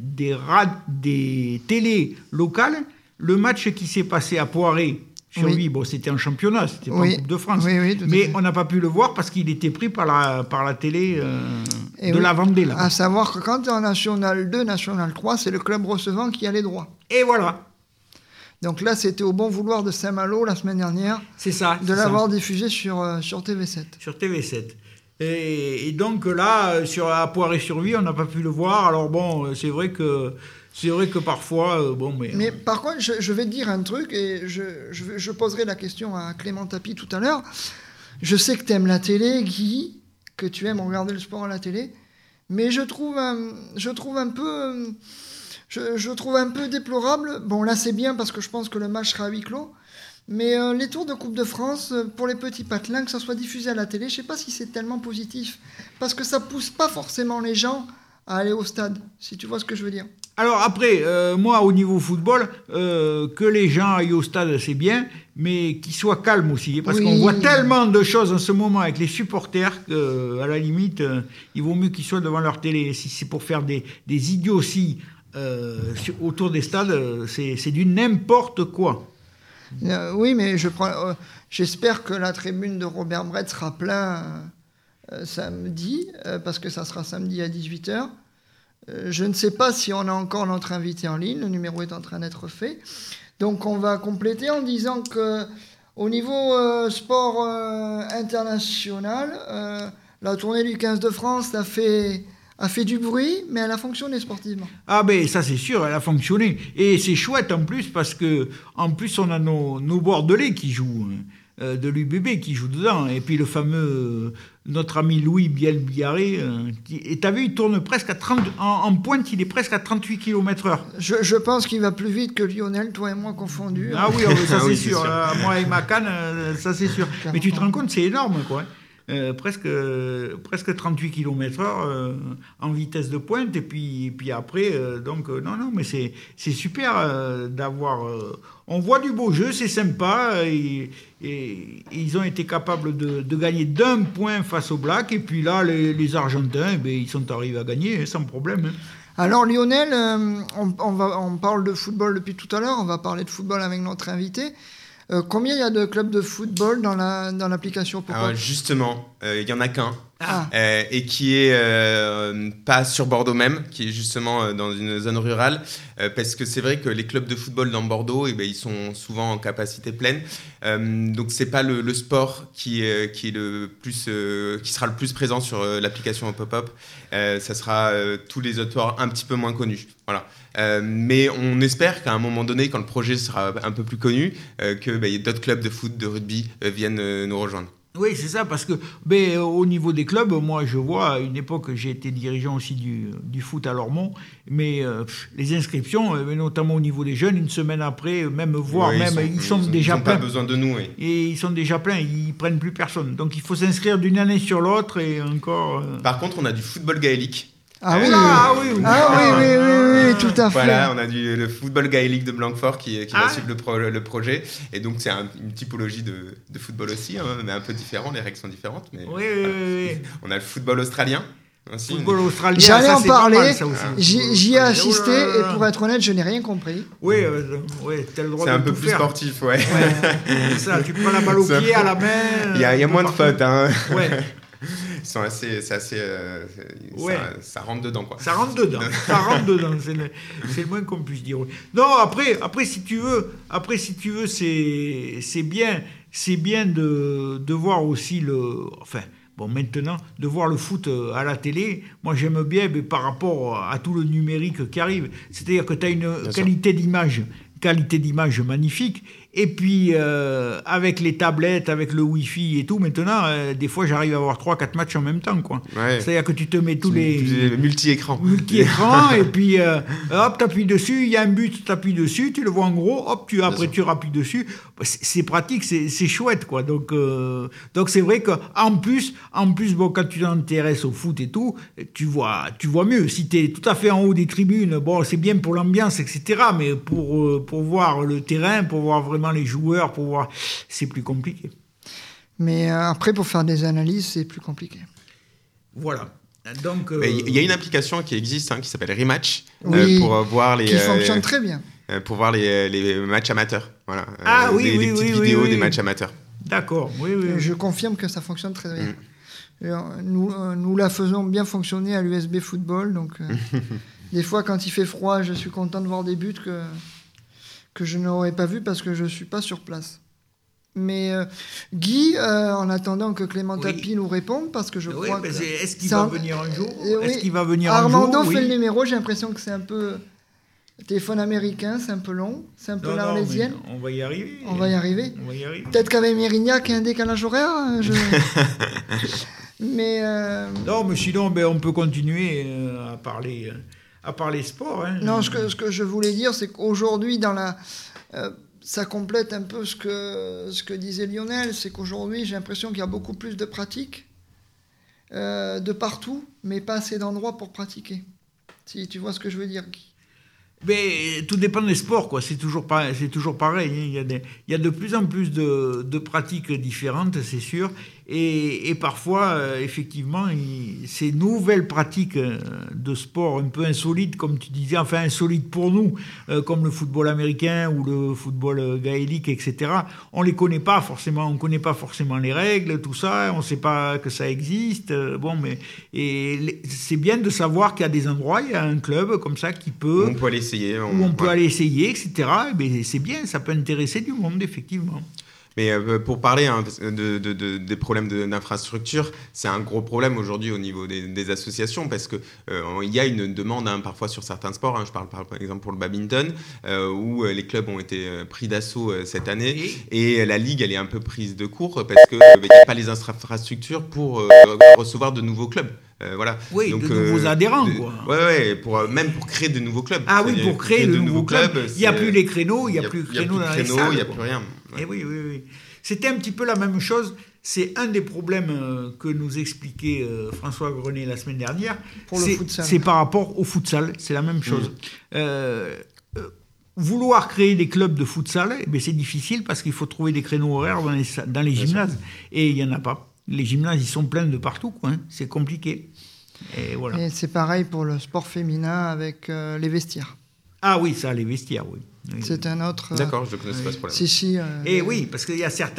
télés locales, le match qui s'est passé à Poiré, sur lui, bon, c'était en championnat, c'était pas en Coupe de France. Mais on n'a pas pu le voir parce qu'il était pris par la télé de la Vendée. Là. À savoir que quand tu es en National 2, National 3, c'est le club recevant qui a les droits. Et voilà. Donc là, c'était au bon vouloir de Saint-Malo la semaine dernière. C'est ça. De l'avoir diffusé sur TV7. Sur TV7. Et donc là, à Poiré-sur-Vie, on n'a pas pu le voir. Alors bon, c'est vrai que parfois, Mais par contre, je vais te dire un truc, et je poserai la question à Clément Tapie tout à l'heure. Je sais que tu aimes la télé, Guy, que tu aimes regarder le sport à la télé, mais je trouve un peu déplorable. Bon, là, c'est bien parce que je pense que le match sera à huis clos. Mais les tours de Coupe de France, pour les petits patelins, que ça soit diffusé à la télé, je ne sais pas si c'est tellement positif. Parce que ça ne pousse pas forcément les gens à aller au stade, si tu vois ce que je veux dire. Alors après, moi, au niveau football, que les gens aillent au stade, c'est bien, mais qu'ils soient calmes aussi. Parce qu'on voit tellement de choses en ce moment avec les supporters qu'à la limite, il vaut mieux qu'ils soient devant leur télé. Si c'est pour faire des idioties autour des stades, c'est du n'importe quoi. Oui, mais j'espère que la tribune de Robert Brett sera pleine samedi, parce que ça sera samedi à 18h. Je ne sais pas si on a encore notre invité en ligne, le numéro est en train d'être fait. Donc on va compléter en disant qu'au niveau sport international, la tournée du 15 de France a fait du bruit, mais elle a fonctionné sportivement. Ah ben ça c'est sûr, elle a fonctionné. Et c'est chouette en plus parce que en plus on a nos Bordelais qui jouent, de l'UBB qui jouent dedans. Et puis le fameux, notre ami Louis Biel-Biarré, et t'as vu, il tourne presque à 30, en pointe, il est presque à 38 km/h. Je pense qu'il va plus vite que Lionel, toi et moi confondus. Ah oui, ça c'est sûr. Moi et ma canne, ça c'est sûr. Mais tu te rends compte, c'est énorme quoi. Presque 38 km/h en vitesse de pointe, et puis après, non, mais c'est super d'avoir... on voit du beau jeu, c'est sympa, et ils ont été capables de gagner d'un point face aux Blacks, et puis là, les Argentins, ils sont arrivés à gagner sans problème. Hein. Alors Lionel, on parle de football depuis tout à l'heure, on va parler de football avec notre invité. Combien il y a de clubs de football dans l'application Pop-Up ? Alors justement, il n'y en a qu'un. et qui est pas sur Bordeaux même, qui est justement dans une zone rurale, parce que c'est vrai que les clubs de football dans Bordeaux, ils sont souvent en capacité pleine, donc c'est pas le sport qui est le plus, qui sera le plus présent sur l'application Pop-Up. Ça sera tous les autres sports un petit peu moins connus. Voilà. Mais on espère qu'à un moment donné, quand le projet sera un peu plus connu, que d'autres clubs de foot, de rugby viennent nous rejoindre. Oui, c'est ça, parce que au niveau des clubs, moi je vois, à une époque j'ai été dirigeant aussi du foot à Lormont, mais les inscriptions, notamment au niveau des jeunes, une semaine après, ils sont déjà pleins. Ils n'ont pas besoin de nous. Oui. Et ils sont déjà pleins, ils ne prennent plus personne. Donc il faut s'inscrire d'une année sur l'autre et encore... Par contre, on a du football gaélique. Ah oui, tout à fait. Voilà, on a le football gaélique de Blanquefort qui va suivre le projet. Et donc, c'est une typologie de football aussi, mais un peu différent. Les règles sont différentes. Mais oui. On a le football australien. Aussi, australien. J'allais en parler. J'y ai assisté et pour être honnête, je n'ai rien compris. Oui, t'as le droit de c'est un peu tout plus faire. sportif, C'est ça, tu prends la balle au pied, à la main. Il y a moins de fautes, hein. Ouais. Ça rentre dedans, quoi. Ça rentre dedans, c'est le moins qu'on puisse dire. Non, après si tu veux, c'est bien de voir aussi maintenant, de voir le foot à la télé. Moi, j'aime bien, mais par rapport à tout le numérique qui arrive. C'est-à-dire que tu as une qualité d'image magnifique. Et puis, avec les tablettes, avec le Wi-Fi et tout, maintenant, des fois, j'arrive à voir 3-4 matchs en même temps, quoi. Ouais. C'est-à-dire que tu te mets tous les... Multi-écran. Et puis, hop, t'appuies dessus, il y a un but, t'appuies dessus, tu le vois en gros, hop, tu appuies dessus. C'est pratique, c'est chouette, quoi. Donc c'est vrai qu'en plus, quand tu t'intéresses au foot et tout, tu vois mieux. Si t'es tout à fait en haut des tribunes, c'est bien pour l'ambiance, etc. Mais pour voir le terrain, pour voir vraiment les joueurs, c'est plus compliqué. Mais après, pour faire des analyses, c'est plus compliqué. Voilà. Donc, il y a une application qui existe, qui s'appelle Rematch, oui, pour voir les... qui fonctionne très bien. Pour voir les matchs amateurs. Voilà. Des petites vidéos des matchs amateurs. D'accord, oui. Je confirme que ça fonctionne très bien. Nous la faisons bien fonctionner à l'USB Football, donc des fois, quand il fait froid, je suis content de voir des buts que je n'aurais pas vu parce que je ne suis pas sur place. Mais Guy, en attendant que Clément Tapie nous réponde, parce que je crois que... Est-ce qu'il va venir un jour Armando fait le numéro, j'ai l'impression que c'est un peu... Téléphone américain, c'est un peu long, c'est un peu l'arlésienne. On va y arriver. On va y arriver. Peut-être qu'avec Mérignac, il y a un décalage horaire. Mais... Non, mais sinon, on peut continuer à parler sport. Non, ce que je voulais dire, c'est qu'aujourd'hui, ça complète un peu ce que disait Lionel, c'est qu'aujourd'hui, j'ai l'impression qu'il y a beaucoup plus de pratiques de partout, mais pas assez d'endroits pour pratiquer. Si tu vois ce que je veux dire, Guy. Mais tout dépend des sports, quoi. C'est toujours pareil. Il y a de plus en plus de pratiques différentes, c'est sûr. Et parfois, effectivement, ces nouvelles pratiques de sport un peu insolites, comme tu disais, enfin insolites pour nous, comme le football américain ou le football gaélique, etc., on les connaît pas forcément. On connaît pas forcément les règles, tout ça. On sait pas que ça existe. C'est bien de savoir qu'il y a des endroits, il y a un club comme ça qui peut... On peut aller essayer. On peut aller essayer, etc. Mais c'est bien, ça peut intéresser du monde, effectivement. Mais pour parler des problèmes d'infrastructure, c'est un gros problème aujourd'hui au niveau des associations parce qu'il y a une demande parfois sur certains sports. Je parle par exemple pour le badminton où les clubs ont été pris d'assaut cette année et la ligue elle est un peu prise de court parce qu'il n'y a pas les infrastructures pour recevoir de nouveaux clubs. Voilà. Oui, donc, de nouveaux adhérents, quoi. Même pour créer de nouveaux clubs. Ah oui, pour créer de nouveaux clubs. Il n'y a plus les créneaux, il n'y a plus de créneaux dans les salles. Il n'y a plus rien. Et oui. C'était un petit peu la même chose. C'est un des problèmes que nous expliquait François Grenet la semaine dernière. Pour le futsal. C'est par rapport au futsal. C'est la même chose. Vouloir créer des clubs de futsal, c'est difficile parce qu'il faut trouver des créneaux horaires dans les gymnases. Et il n'y en a pas. Les gymnases, ils sont pleins de partout, quoi. C'est compliqué. Et voilà. Et c'est pareil pour le sport féminin avec les vestiaires. Ah oui, ça, les vestiaires, oui. C'est un autre... D'accord, je ne connaissais pas ce problème. Si. Et oui, parce qu'il y a certains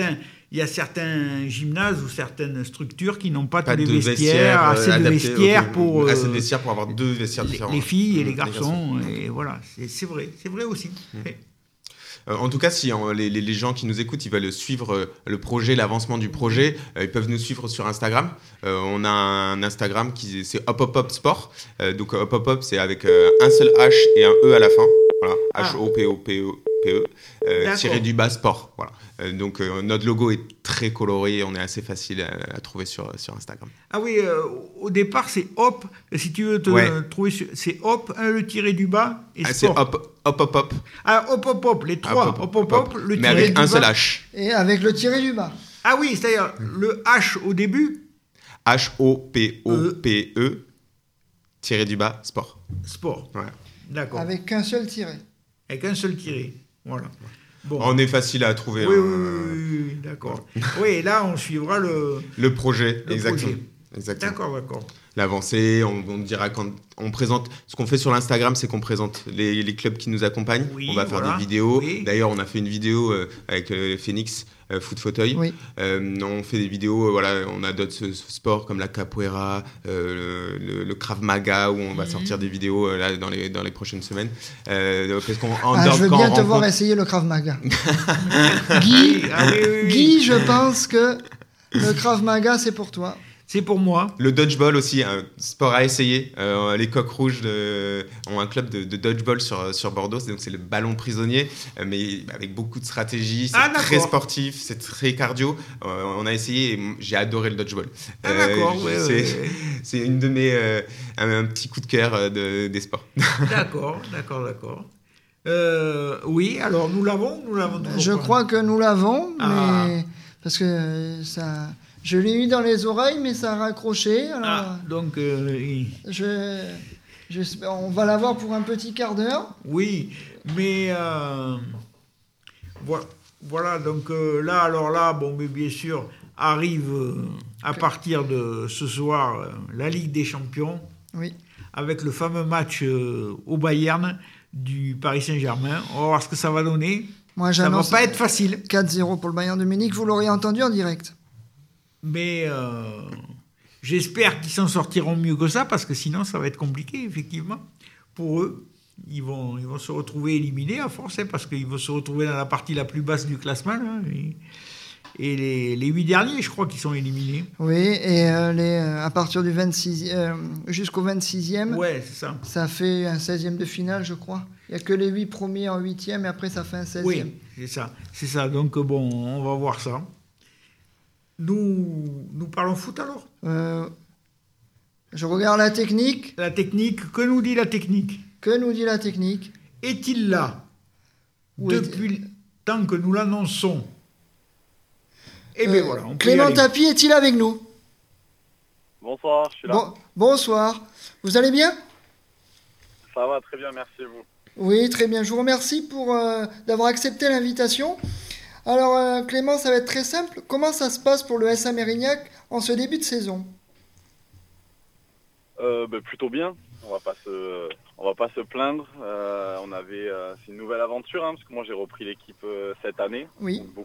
il y a certains gymnases ou certaines structures qui n'ont pas Pas tous les de vestiaires, assez de adaptés, vestiaires ok. pour Assez de vestiaires pour avoir 2 vestiaires différents. les filles et les Les garçons. Et voilà, c'est vrai aussi. En tout cas, si les gens qui nous écoutent, ils veulent suivre le projet, l'avancement du projet, ils peuvent nous suivre sur Instagram. On a un Instagram c'est Hop Hop Hop Sport. Donc Hop Hop Hop, c'est avec un seul H et un E à la fin. Voilà, H-O-P-O-P-E, tiré du bas sport. Voilà. Donc notre logo est très coloré, on est assez facile à trouver sur Instagram. Ah oui, au départ c'est Hop. Si tu veux te trouver, c'est Hop, le tiré du bas et sport. C'est Hop Hop Hop. Ah, Hop Hop Hop, les trois. Hop Hop Hop, le tiré du bas. Mais avec un seul H. Et avec le tiré du bas. Ah oui, c'est-à-dire le H au début. H-O-P-O-P-E, tiré du bas, sport. Sport. Ouais. D'accord. Avec qu'un seul tiré. Avec un seul tiré. Voilà. Bon. On est facile à trouver. Oui, oui, d'accord. Oui, et là, on suivra le projet, exactement. Exactement. D'accord. L'avancée, on dira quand on présente. Ce qu'on fait sur l'Instagram, c'est qu'on présente les clubs qui nous accompagnent. Oui, on va faire des vidéos. Oui. D'ailleurs, on a fait une vidéo avec Phoenix Foot Fauteuil. Oui. On fait des vidéos. On a d'autres sports comme la capoeira, le Krav Maga, où on va sortir des vidéos là dans les prochaines semaines. Parce je veux bien te voir essayer le Krav Maga. Guy, Guy, je pense que le Krav Maga, c'est pour toi. C'est pour moi. Le dodgeball aussi, un sport à essayer. Les Coqs Rouges ont un club de dodgeball sur Bordeaux, donc c'est le ballon prisonnier, mais avec beaucoup de stratégie. C'est très sportif, c'est très cardio. On a essayé et j'ai adoré le dodgeball. D'accord, c'est une de mes un petit coup de cœur des sports. D'accord. Oui, alors nous l'avons Je crois que nous l'avons, mais parce que ça. Je l'ai eu dans les oreilles, mais ça a raccroché. Alors donc, on va l'avoir pour un petit quart d'heure. Oui, mais voilà. Donc là, bon, mais bien sûr, arrive à partir de ce soir la Ligue des Champions. Oui. Avec le fameux match au Bayern du Paris Saint-Germain. On va voir ce que ça va donner. Moi, ça va pas être facile. 4-0 pour le Bayern de Munich. Vous l'aurez entendu en direct. Mais j'espère qu'ils s'en sortiront mieux que ça, parce que sinon ça va être compliqué, effectivement. Pour eux, ils vont se retrouver éliminés à force, parce qu'ils vont se retrouver dans la partie la plus basse du classement. Là, et les 8 derniers, je crois, qui sont éliminés. Oui, et à partir du 26, jusqu'au 26e, ouais, c'est ça. Ça fait un 16e de finale, je crois. Il n'y a que les 8 premiers en 8e, et après ça fait un 16e. Oui, c'est ça. Donc bon, on va voir ça. Nous parlons foot alors. Je regarde la technique. La technique, que nous dit la technique ? Est-il là depuis le temps que nous l'annonçons ? Eh bien voilà, on peut Clément Tapie est-il avec nous ? Bonsoir, je suis là. Bonsoir. Vous allez bien ? Ça va très bien, merci vous. Oui, très bien. Je vous remercie d'avoir accepté l'invitation. Alors Clément, ça va être très simple. Comment ça se passe pour le SA Mérignac en ce début de saison ? Plutôt bien. On va pas se plaindre. C'est une nouvelle aventure, parce que moi j'ai repris l'équipe cette année. Oui. Donc,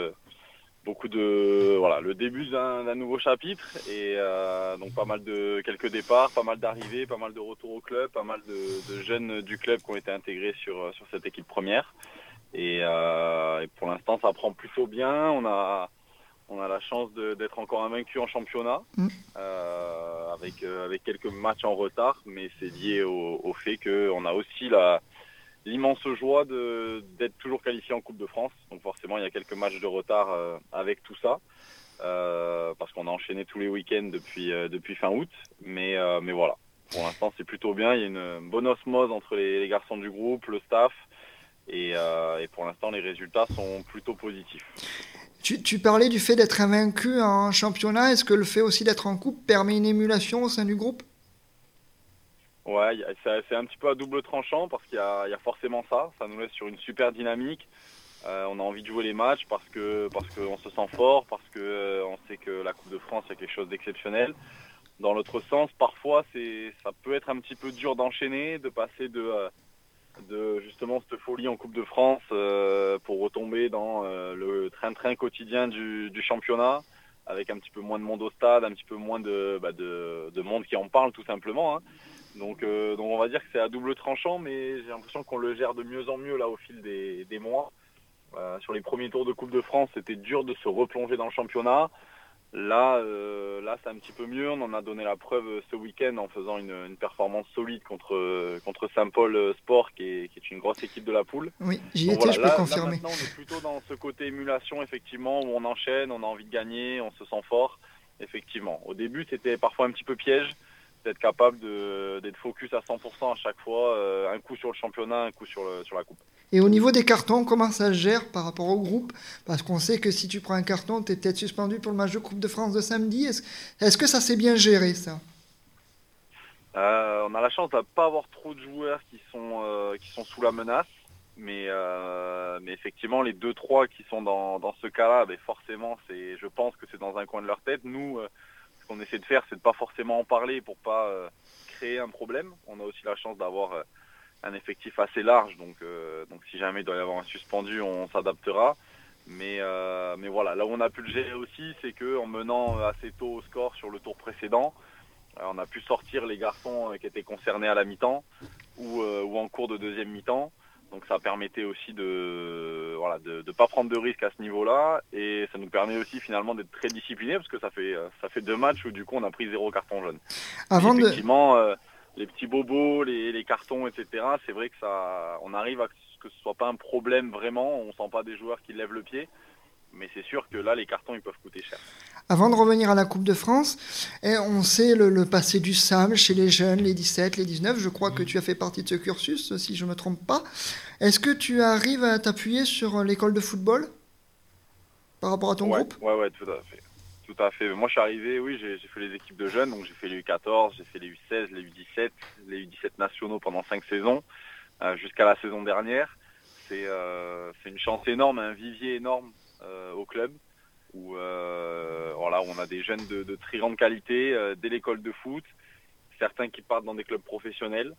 le début d'un nouveau chapitre et donc quelques départs, pas mal d'arrivées, pas mal de retours au club, pas mal de jeunes du club qui ont été intégrés sur cette équipe première. Et pour l'instant, ça prend plutôt bien. On a la chance d'être encore invaincu en championnat, avec quelques matchs en retard, mais c'est lié au fait qu'on a aussi l'immense joie d'être toujours qualifié en Coupe de France. Donc forcément, il y a quelques matchs de retard avec tout ça, parce qu'on a enchaîné tous les week-ends depuis fin août. Mais voilà, pour l'instant, c'est plutôt bien. Il y a une bonne osmose entre les garçons du groupe, le staff. Et pour l'instant, les résultats sont plutôt positifs. Tu parlais du fait d'être invaincu en championnat. Est-ce que le fait aussi d'être en coupe permet une émulation au sein du groupe ? Ouais, c'est un petit peu à double tranchant parce qu'il y a forcément ça. Ça nous laisse sur une super dynamique. On a envie de jouer les matchs parce qu'on se sent fort, parce qu'on sait que la Coupe de France est quelque chose d'exceptionnel. Dans l'autre sens, parfois, ça peut être un petit peu dur d'enchaîner, de passer de de justement cette folie en Coupe de France pour retomber dans le train-train quotidien du championnat, avec un petit peu moins de monde au stade, un petit peu moins de monde qui en parle tout simplement, hein. Donc on va dire que c'est à double tranchant, mais j'ai l'impression qu'on le gère de mieux en mieux là au fil des mois. Sur les premiers tours de Coupe de France, c'était dur de se replonger dans le championnat. Là, c'est un petit peu mieux. On en a donné la preuve ce week-end en faisant une performance solide contre Saint-Paul Sport, qui est une grosse équipe de la poule. Oui, j'y étais, je peux confirmer. Là, maintenant, on est plutôt dans ce côté émulation, effectivement, où on enchaîne, on a envie de gagner, on se sent fort. Effectivement. Au début, c'était parfois un petit peu piège d'être capable d'être focus à 100% à chaque fois, un coup sur le championnat, un coup sur la coupe. Et au niveau des cartons, comment ça se gère par rapport au groupe? Parce qu'on sait que si tu prends un carton, tu es peut-être suspendu pour le match de Coupe de France de samedi. Est-ce que ça s'est bien géré, ça? On a la chance de ne pas avoir trop de joueurs qui sont sous la menace. Mais effectivement, les 2-3 qui sont dans ce cas-là, forcément, je pense que c'est dans un coin de leur tête. Nous, ce qu'on essaie de faire, c'est de pas forcément en parler pour pas créer un problème. On a aussi la chance d'avoir un effectif assez large, donc si jamais il doit y avoir un suspendu, on s'adaptera. Mais voilà, là où on a pu le gérer aussi, c'est qu'en menant assez tôt au score sur le tour précédent, on a pu sortir les garçons qui étaient concernés à la mi-temps ou en cours de deuxième mi-temps. Donc ça permettait aussi de pas prendre de risques à ce niveau-là, et ça nous permet aussi finalement d'être très disciplinés, parce que ça fait 2 matchs où du coup on a pris 0 carton jaune. Effectivement, les petits bobos, les cartons, etc. C'est vrai que on arrive à ce que ce soit pas un problème vraiment. On sent pas des joueurs qui lèvent le pied, mais c'est sûr que là les cartons ils peuvent coûter cher. Avant de revenir à la Coupe de France, on sait le passé du SAM chez les jeunes, les 17, les 19. Je crois que tu as fait partie de ce cursus, si je ne me trompe pas. Est-ce que tu arrives à t'appuyer sur l'école de football par rapport à ton groupe? Ouais, tout à fait. Tout à fait. Moi, je suis arrivé, oui, j'ai fait les équipes de jeunes, donc j'ai fait les U14, j'ai fait les U16, les U17, les U17 nationaux pendant 5 saisons, jusqu'à la saison dernière. C'est une chance énorme, un vivier énorme au club, où on a des jeunes de très grande qualité dès l'école de foot, certains qui partent dans des clubs professionnels,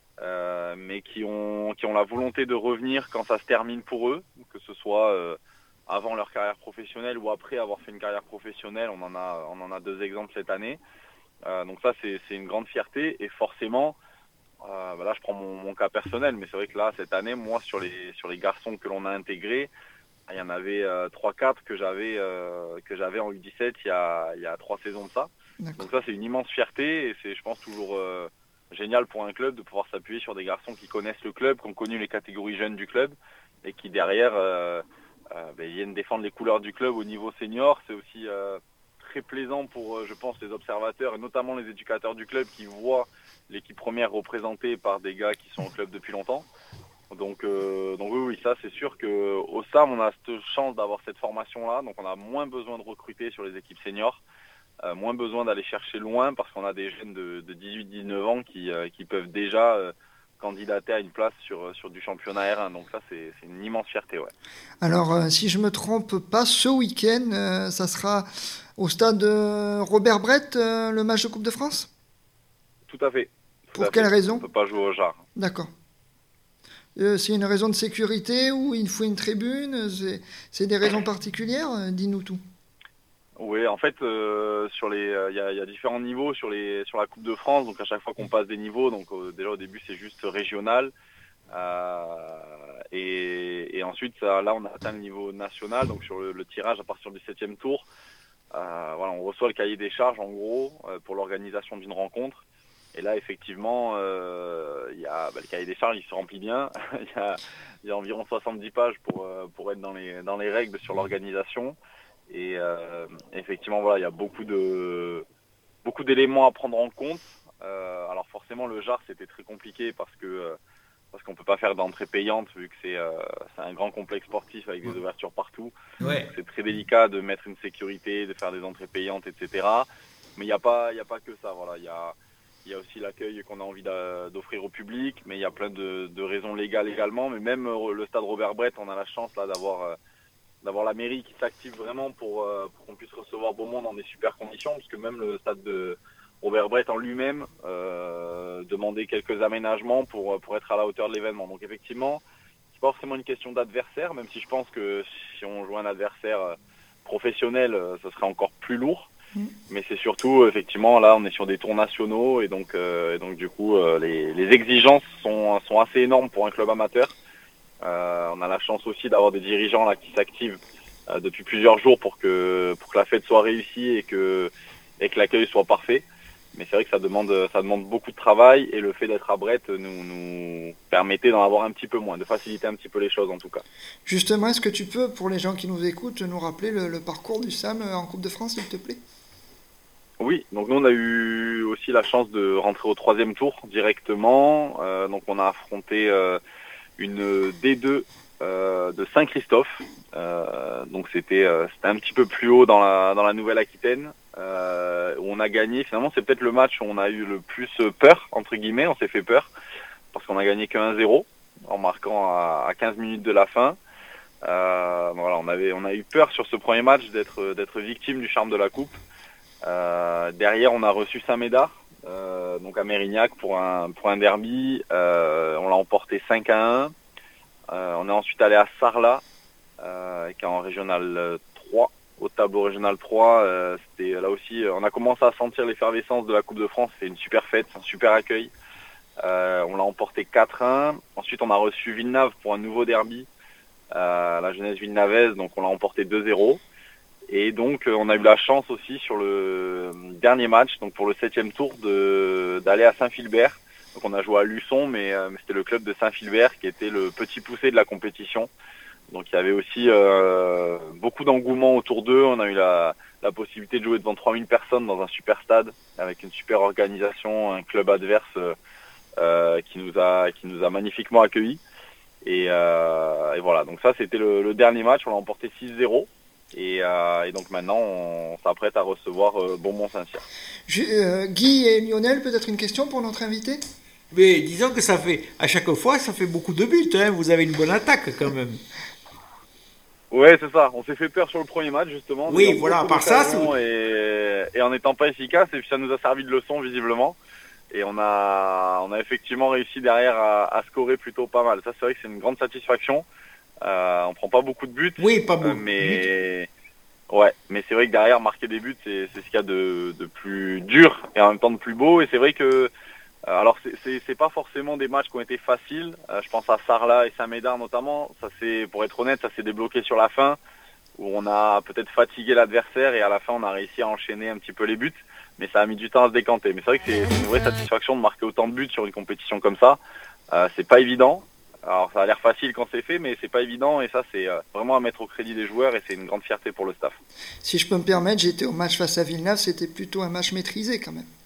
mais qui ont la volonté de revenir quand ça se termine pour eux, que ce soit avant leur carrière professionnelle ou après avoir fait une carrière professionnelle. On en a 2 exemples cette année. Donc ça, c'est une grande fierté. Et forcément, là, je prends mon cas personnel, mais c'est vrai que là, cette année, moi, sur les garçons que l'on a intégrés, il y en avait 3-4 que j'avais en U17 il y a 3 saisons de ça. D'accord. Donc ça, c'est une immense fierté, et c'est, je pense, toujours génial pour un club de pouvoir s'appuyer sur des garçons qui connaissent le club, qui ont connu les catégories jeunes du club, et qui derrière viennent défendre les couleurs du club au niveau senior. C'est aussi très plaisant pour, je pense, les observateurs et notamment les éducateurs du club qui voient l'équipe première représentée par des gars qui sont au club depuis longtemps. Donc oui, ça c'est sûr qu'au SAM on a cette chance d'avoir cette formation-là, donc on a moins besoin de recruter sur les équipes seniors, moins besoin d'aller chercher loin, parce qu'on a des jeunes de 18-19 ans qui peuvent déjà candidater à une place sur du championnat R1. Donc ça, c'est une immense fierté. Ouais. Alors, si je ne me trompe pas, ce week-end, ça sera au stade Robert Brett, le match de Coupe de France? Tout à fait. Pour quelle raison? On ne peut pas jouer au JAR. D'accord. C'est une raison de sécurité ou il faut une tribune? C'est des raisons particulières? Dis-nous tout. Oui, en fait, il y a différents niveaux sur la Coupe de France. Donc à chaque fois qu'on passe des niveaux, donc déjà au début c'est juste régional, et ensuite là on a atteint le niveau national. Donc sur le tirage à partir du 7e tour, on reçoit le cahier des charges en gros pour l'organisation d'une rencontre. Et là effectivement, le cahier des charges il se remplit bien. il y a environ 70 pages pour être dans les règles sur l'organisation. Et effectivement, il y a beaucoup d'éléments à prendre en compte. Alors forcément, le JAR c'était très compliqué parce qu'on peut pas faire d'entrée payante, vu que c'est un grand complexe sportif avec des ouvertures partout. Ouais. C'est très délicat de mettre une sécurité, de faire des entrées payantes, etc. Mais il y a pas que ça. Voilà, il y a aussi l'accueil qu'on a envie d'offrir au public, mais il y a plein de raisons légales également. Mais même le stade Robert Brett, on a la chance là d'avoir la mairie qui s'active vraiment pour qu'on puisse recevoir beau monde dans des super conditions, parce que même le stade de Robert Brett en lui-même demandait quelques aménagements pour être à la hauteur de l'événement. Donc effectivement, c'est pas forcément une question d'adversaire, même si je pense que si on joue un adversaire professionnel, ce serait encore plus lourd. Mais c'est surtout, effectivement, là, on est sur des tours nationaux et donc du coup, les exigences sont assez énormes pour un club amateur. On a la chance aussi d'avoir des dirigeants là qui s'activent depuis plusieurs jours pour que la fête soit réussie et que l'accueil soit parfait. Mais c'est vrai que ça demande beaucoup de travail et le fait d'être à Brett nous permettait d'en avoir un petit peu moins, de faciliter un petit peu les choses en tout cas. Justement, est-ce que tu peux, pour les gens qui nous écoutent, nous rappeler le parcours du SAM en Coupe de France, s'il te plaît ? Oui, donc nous on a eu aussi la chance de rentrer au 3e tour directement. Donc on a affronté une D2 de Saint-Christophe. Donc c'était un petit peu plus haut dans la Nouvelle-Aquitaine. Où on a gagné. Finalement, c'est peut-être le match où on a eu le plus peur, entre guillemets. On s'est fait peur parce qu'on a gagné que 1-0 en marquant à 15 minutes de la fin. Voilà, on a eu peur sur ce premier match d'être victime du charme de la coupe. Derrière, on a reçu Saint-Médard, donc à Mérignac pour un derby. On l'a emporté 5-1. On est ensuite allé à Sarlat, qui est en régional 3. Au tableau régional 3, c'était là aussi, on a commencé à sentir l'effervescence de la Coupe de France. C'était une super fête, un super accueil. On l'a emporté 4-1. Ensuite, on a reçu Villeneuve pour un nouveau derby, la jeunesse villenavaise, donc on l'a emporté 2-0. Et donc, on a eu la chance aussi sur le dernier match, donc pour le 7e tour, d'aller à Saint-Philbert. Donc on a joué à Luçon, mais c'était le club de Saint-Philbert qui était le petit poussé de la compétition. Donc il y avait aussi beaucoup d'engouement autour d'eux. On a eu la possibilité de jouer devant 3000 personnes dans un super stade avec une super organisation, un club adverse qui nous a magnifiquement accueillis. Et voilà, donc ça c'était le dernier match, on l'a emporté 6-0. Et donc maintenant on s'apprête à recevoir Beaumont-Saint-Cyr. Guy et Lionel, peut-être une question pour notre invité ? Mais disons que à chaque fois, ça fait beaucoup de buts. Hein. Vous avez une bonne attaque quand même. Ouais, c'est ça. On s'est fait peur sur le premier match, justement. Oui, voilà, à part ça. Et en n'étant pas efficace, et puis ça nous a servi de leçon, visiblement. Et on a effectivement réussi derrière à scorer plutôt pas mal. Ça, c'est vrai que c'est une grande satisfaction. On prend pas beaucoup de buts. Oui, pas beaucoup. Mais c'est vrai que derrière, marquer des buts, c'est ce qu'il y a de plus dur et en même temps de plus beau. Et c'est vrai que alors c'est pas forcément des matchs qui ont été faciles. Je pense à Sarlat et Saint-Médard notamment. Pour être honnête, ça s'est débloqué sur la fin où on a peut-être fatigué l'adversaire et à la fin on a réussi à enchaîner un petit peu les buts. Mais ça a mis du temps à se décanter. Mais c'est vrai que c'est une vraie satisfaction de marquer autant de buts sur une compétition comme ça. C'est pas évident. Alors ça a l'air facile quand c'est fait, mais c'est pas évident et ça c'est vraiment à mettre au crédit des joueurs et c'est une grande fierté pour le staff. Si je peux me permettre, j'étais au match face à Villeneuve, c'était plutôt un match maîtrisé quand même.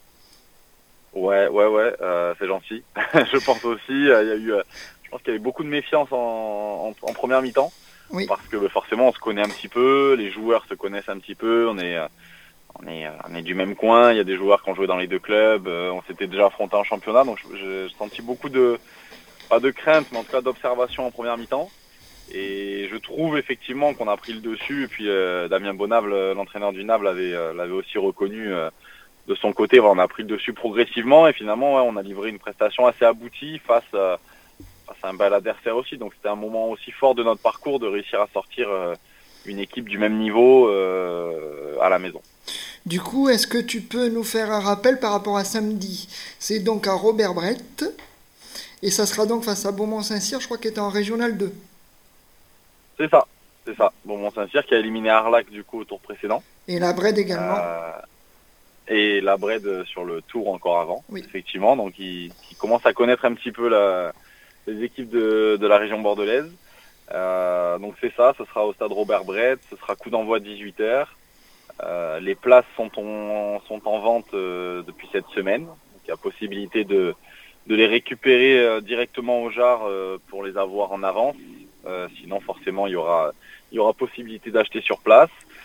Ouais, c'est gentil. Je pense aussi, je pense qu'il y avait beaucoup de méfiance en première mi-temps, oui. Parce que forcément on se connaît un petit peu, les joueurs se connaissent un petit peu, on est du même coin, il y a des joueurs qui ont joué dans les deux clubs, on s'était déjà affrontés en championnat, donc j'ai senti beaucoup pas de crainte, mais en tout cas d'observation en première mi-temps. Et je trouve effectivement qu'on a pris le dessus. Et puis Damien Bonable, l'entraîneur du Nable, l'avait aussi reconnu de son côté. Voilà, on a pris le dessus progressivement et finalement on a livré une prestation assez aboutie face à un bel adversaire aussi. Donc c'était un moment aussi fort de notre parcours de réussir à sortir une équipe du même niveau à la maison. Du coup, est-ce que tu peux nous faire un rappel par rapport à samedi ? C'est donc à Robert Brett. Et ça sera donc face à Beaumont-Saint-Cyr, je crois qu'il était en régional 2. C'est ça. Beaumont-Saint-Cyr qui a éliminé Arlac du coup au tour précédent. Et la Brede également. Et la Brede sur le tour encore avant, oui. Effectivement. Donc qui commence à connaître un petit peu les équipes de la région bordelaise. Donc c'est ça, ce sera au stade Robert Brett, ce sera coup d'envoi 18h. Les places sont en vente depuis cette semaine. Donc il y a possibilité de les récupérer directement au JAR pour les avoir en avance. Sinon, forcément, il y aura possibilité d'acheter sur place.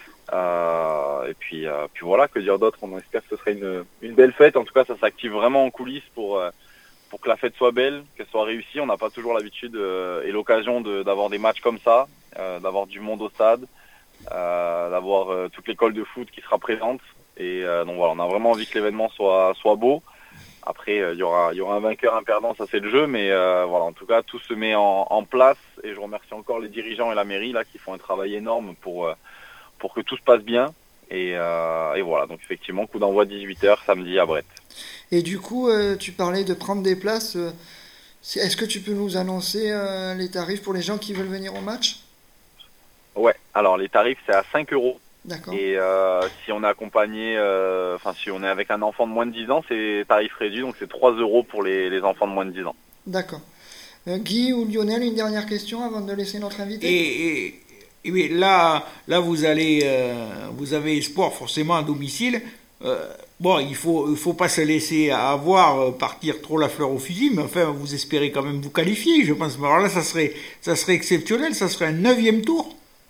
Et puis voilà, que dire d'autre ? On espère que ce serait une belle fête. En tout cas, ça s'active vraiment en coulisses pour que la fête soit belle, qu'elle soit réussie. On n'a pas toujours l'habitude et l'occasion d'avoir des matchs comme ça, d'avoir du monde au stade, d'avoir toute l'école de foot qui sera présente. Et donc voilà, on a vraiment envie que l'événement soit beau. Après, il y aura un vainqueur, un perdant, ça c'est le jeu, mais voilà, en tout cas, tout se met en place. Et je remercie encore les dirigeants et la mairie là qui font un travail énorme pour que tout se passe bien. Et voilà, donc effectivement, coup d'envoi 18h samedi à Brest. Et du coup, tu parlais de prendre des places. Est-ce que tu peux nous annoncer les tarifs pour les gens qui veulent venir au match ? Ouais, alors les tarifs c'est à 5 €. D'accord. Et si on est accompagné, si on est avec un enfant de moins de 10 ans, c'est tarif réduit, donc c'est 3 € pour les enfants de moins de 10 ans. D'accord. Guy ou Lionel, une dernière question avant de laisser notre invité. Et oui, là vous avez espoir forcément à domicile. Bon, il faut pas se laisser avoir, partir trop la fleur au fusil, mais enfin, vous espérez quand même vous qualifier, je pense. Mais alors là, ça serait exceptionnel, ça serait un 9e tour.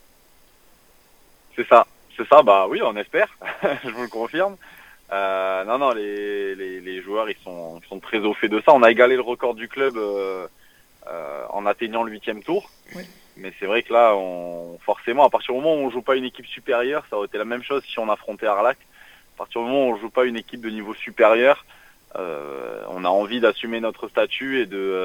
C'est ça, bah oui, on espère, je vous le confirme. Non, les joueurs, ils sont très au fait de ça. On a égalé le record du club en atteignant le 8e tour. Oui. Mais c'est vrai que là, forcément, à partir du moment où on joue pas une équipe supérieure, ça aurait été la même chose si on affrontait Arlac. À partir du moment où on joue pas une équipe de niveau supérieur, on a envie d'assumer notre statut et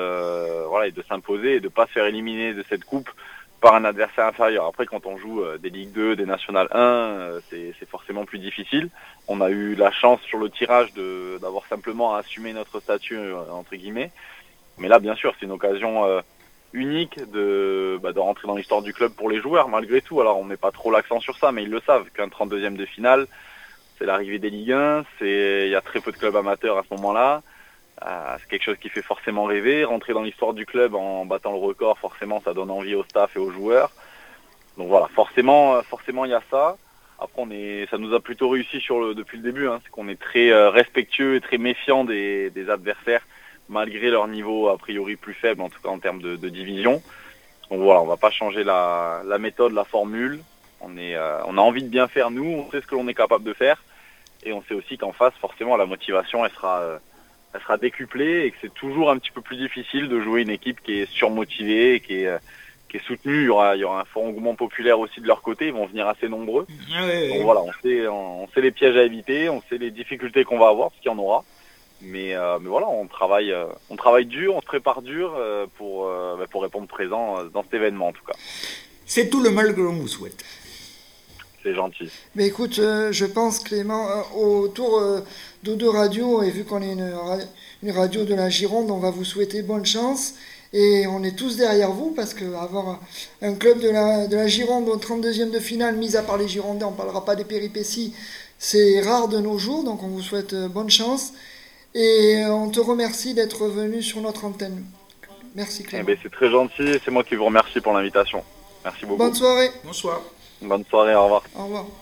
de s'imposer et de pas se faire éliminer de cette coupe par un adversaire inférieur. Après, quand on joue des Ligue 2, des National 1, c'est forcément plus difficile. On a eu la chance sur le tirage d'avoir simplement à assumer notre statut entre guillemets. Mais là, bien sûr, c'est une occasion unique de rentrer dans l'histoire du club pour les joueurs, malgré tout. Alors, on met pas trop l'accent sur ça, mais ils le savent qu'un 32e de finale, c'est l'arrivée des Ligue 1, il y a très peu de clubs amateurs à ce moment-là. C'est quelque chose qui fait forcément rêver. Rentrer dans l'histoire du club en battant le record, forcément, ça donne envie au staff et aux joueurs. Donc voilà, forcément, il y a ça. Après, ça nous a plutôt réussi depuis le début. C'est qu'on est très respectueux et très méfiant des adversaires, malgré leur niveau a priori plus faible, en tout cas en termes de division. Donc voilà, on va pas changer la méthode, la formule. On a envie de bien faire nous, on sait ce que l'on est capable de faire. Et on sait aussi qu'en face, forcément, la motivation, elle sera décuplée et que c'est toujours un petit peu plus difficile de jouer une équipe qui est surmotivée et qui est soutenue. Il y aura un fort engouement populaire aussi de leur côté, ils vont venir assez nombreux. Donc voilà, on sait les pièges à éviter, on sait les difficultés qu'on va avoir, parce qu'il y en aura. Mais voilà, on travaille dur, on se prépare dur pour répondre présent dans cet événement en tout cas. C'est tout le mal que l'on vous souhaite. C'est gentil. Mais écoute, je pense Clément, autour d'O2 Radio, et vu qu'on est une radio de la Gironde, on va vous souhaiter bonne chance. Et on est tous derrière vous, parce qu'avoir un club de la Gironde au 32e de finale, mis à part les Girondins, on ne parlera pas des péripéties, c'est rare de nos jours, donc on vous souhaite bonne chance. Et on te remercie d'être venu sur notre antenne. Merci Clément. C'est très gentil, c'est moi qui vous remercie pour l'invitation. Merci beaucoup. Bonne soirée. Bonsoir. Bonne soirée, au revoir. Au revoir.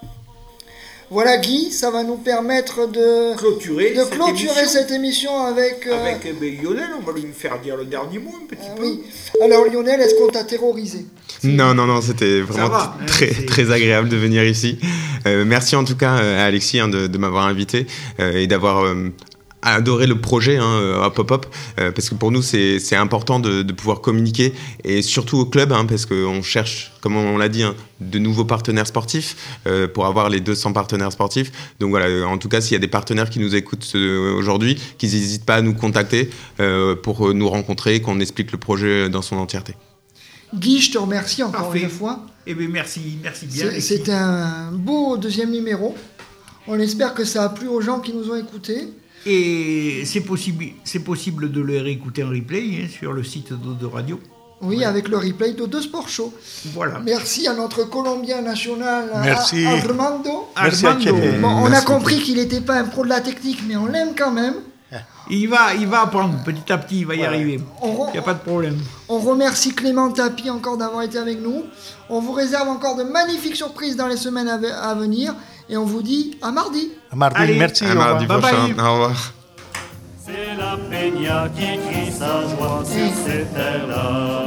Voilà Guy, ça va nous permettre de clôturer cette émission avec Lionel, on va lui faire dire le dernier mot un petit peu. Oui. Alors Lionel, est-ce qu'on t'a terrorisé ? Non, c'était vraiment très agréable de venir ici. Merci en tout cas à Alexis de m'avoir invité et d'avoir adoré le projet à Pop-Up, parce que pour nous c'est important de pouvoir communiquer, et surtout au club, parce qu'on cherche, comme on l'a dit, de nouveaux partenaires sportifs pour avoir les 200 partenaires sportifs. Donc voilà, en tout cas, s'il y a des partenaires qui nous écoutent aujourd'hui, qu'ils n'hésitent pas à nous contacter pour nous rencontrer, qu'on explique le projet dans son entièreté. Guy, je te remercie encore une fois. Eh bien, merci bien. C'était un beau deuxième numéro. On espère que ça a plu aux gens qui nous ont écoutés. Et c'est possible de le réécouter en replay sur le site d'O2 Radio. Oui, ouais. Avec le replay d'O2 Sport Show. Voilà. Merci à notre Colombien national, merci. Armando. Merci à Bon, on a compris qu'il n'était pas un pro de la technique, mais on l'aime quand même. Il va apprendre petit à petit, il va y arriver. Il n'y a pas de problème. On remercie Clément Tapie encore d'avoir été avec nous. On vous réserve encore de magnifiques surprises dans les semaines à venir. Et on vous dit à mardi. À mardi, allez, merci. À mardi prochain. Au revoir. C'est la Peña qui crie sa joie sur ces terres-là.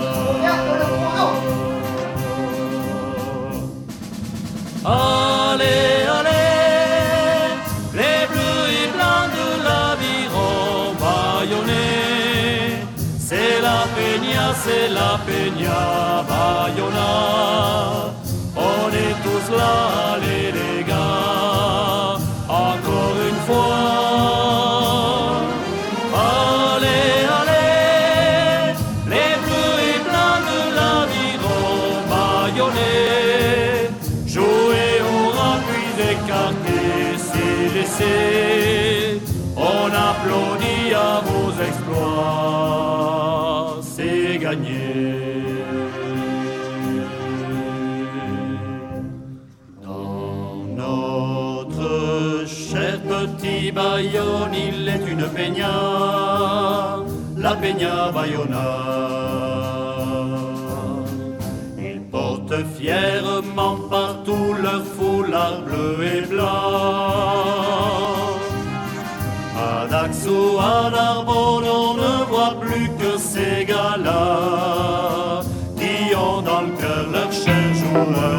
Allez, allez, les bleus et blancs de l'aviron bâillonnés. C'est la Peña Bayona. On est tous là, allez les gars. applaudit à vos exploits, c'est gagné. Dans notre cher petit Bayonne, il est une peña, la Peña Bayona. Ils portent fièrement partout leur foulard bleu et blanc. À Dax ou à Narbonne, on ne voit plus que ces gars-là qui ont dans le cœur leur cher joueur.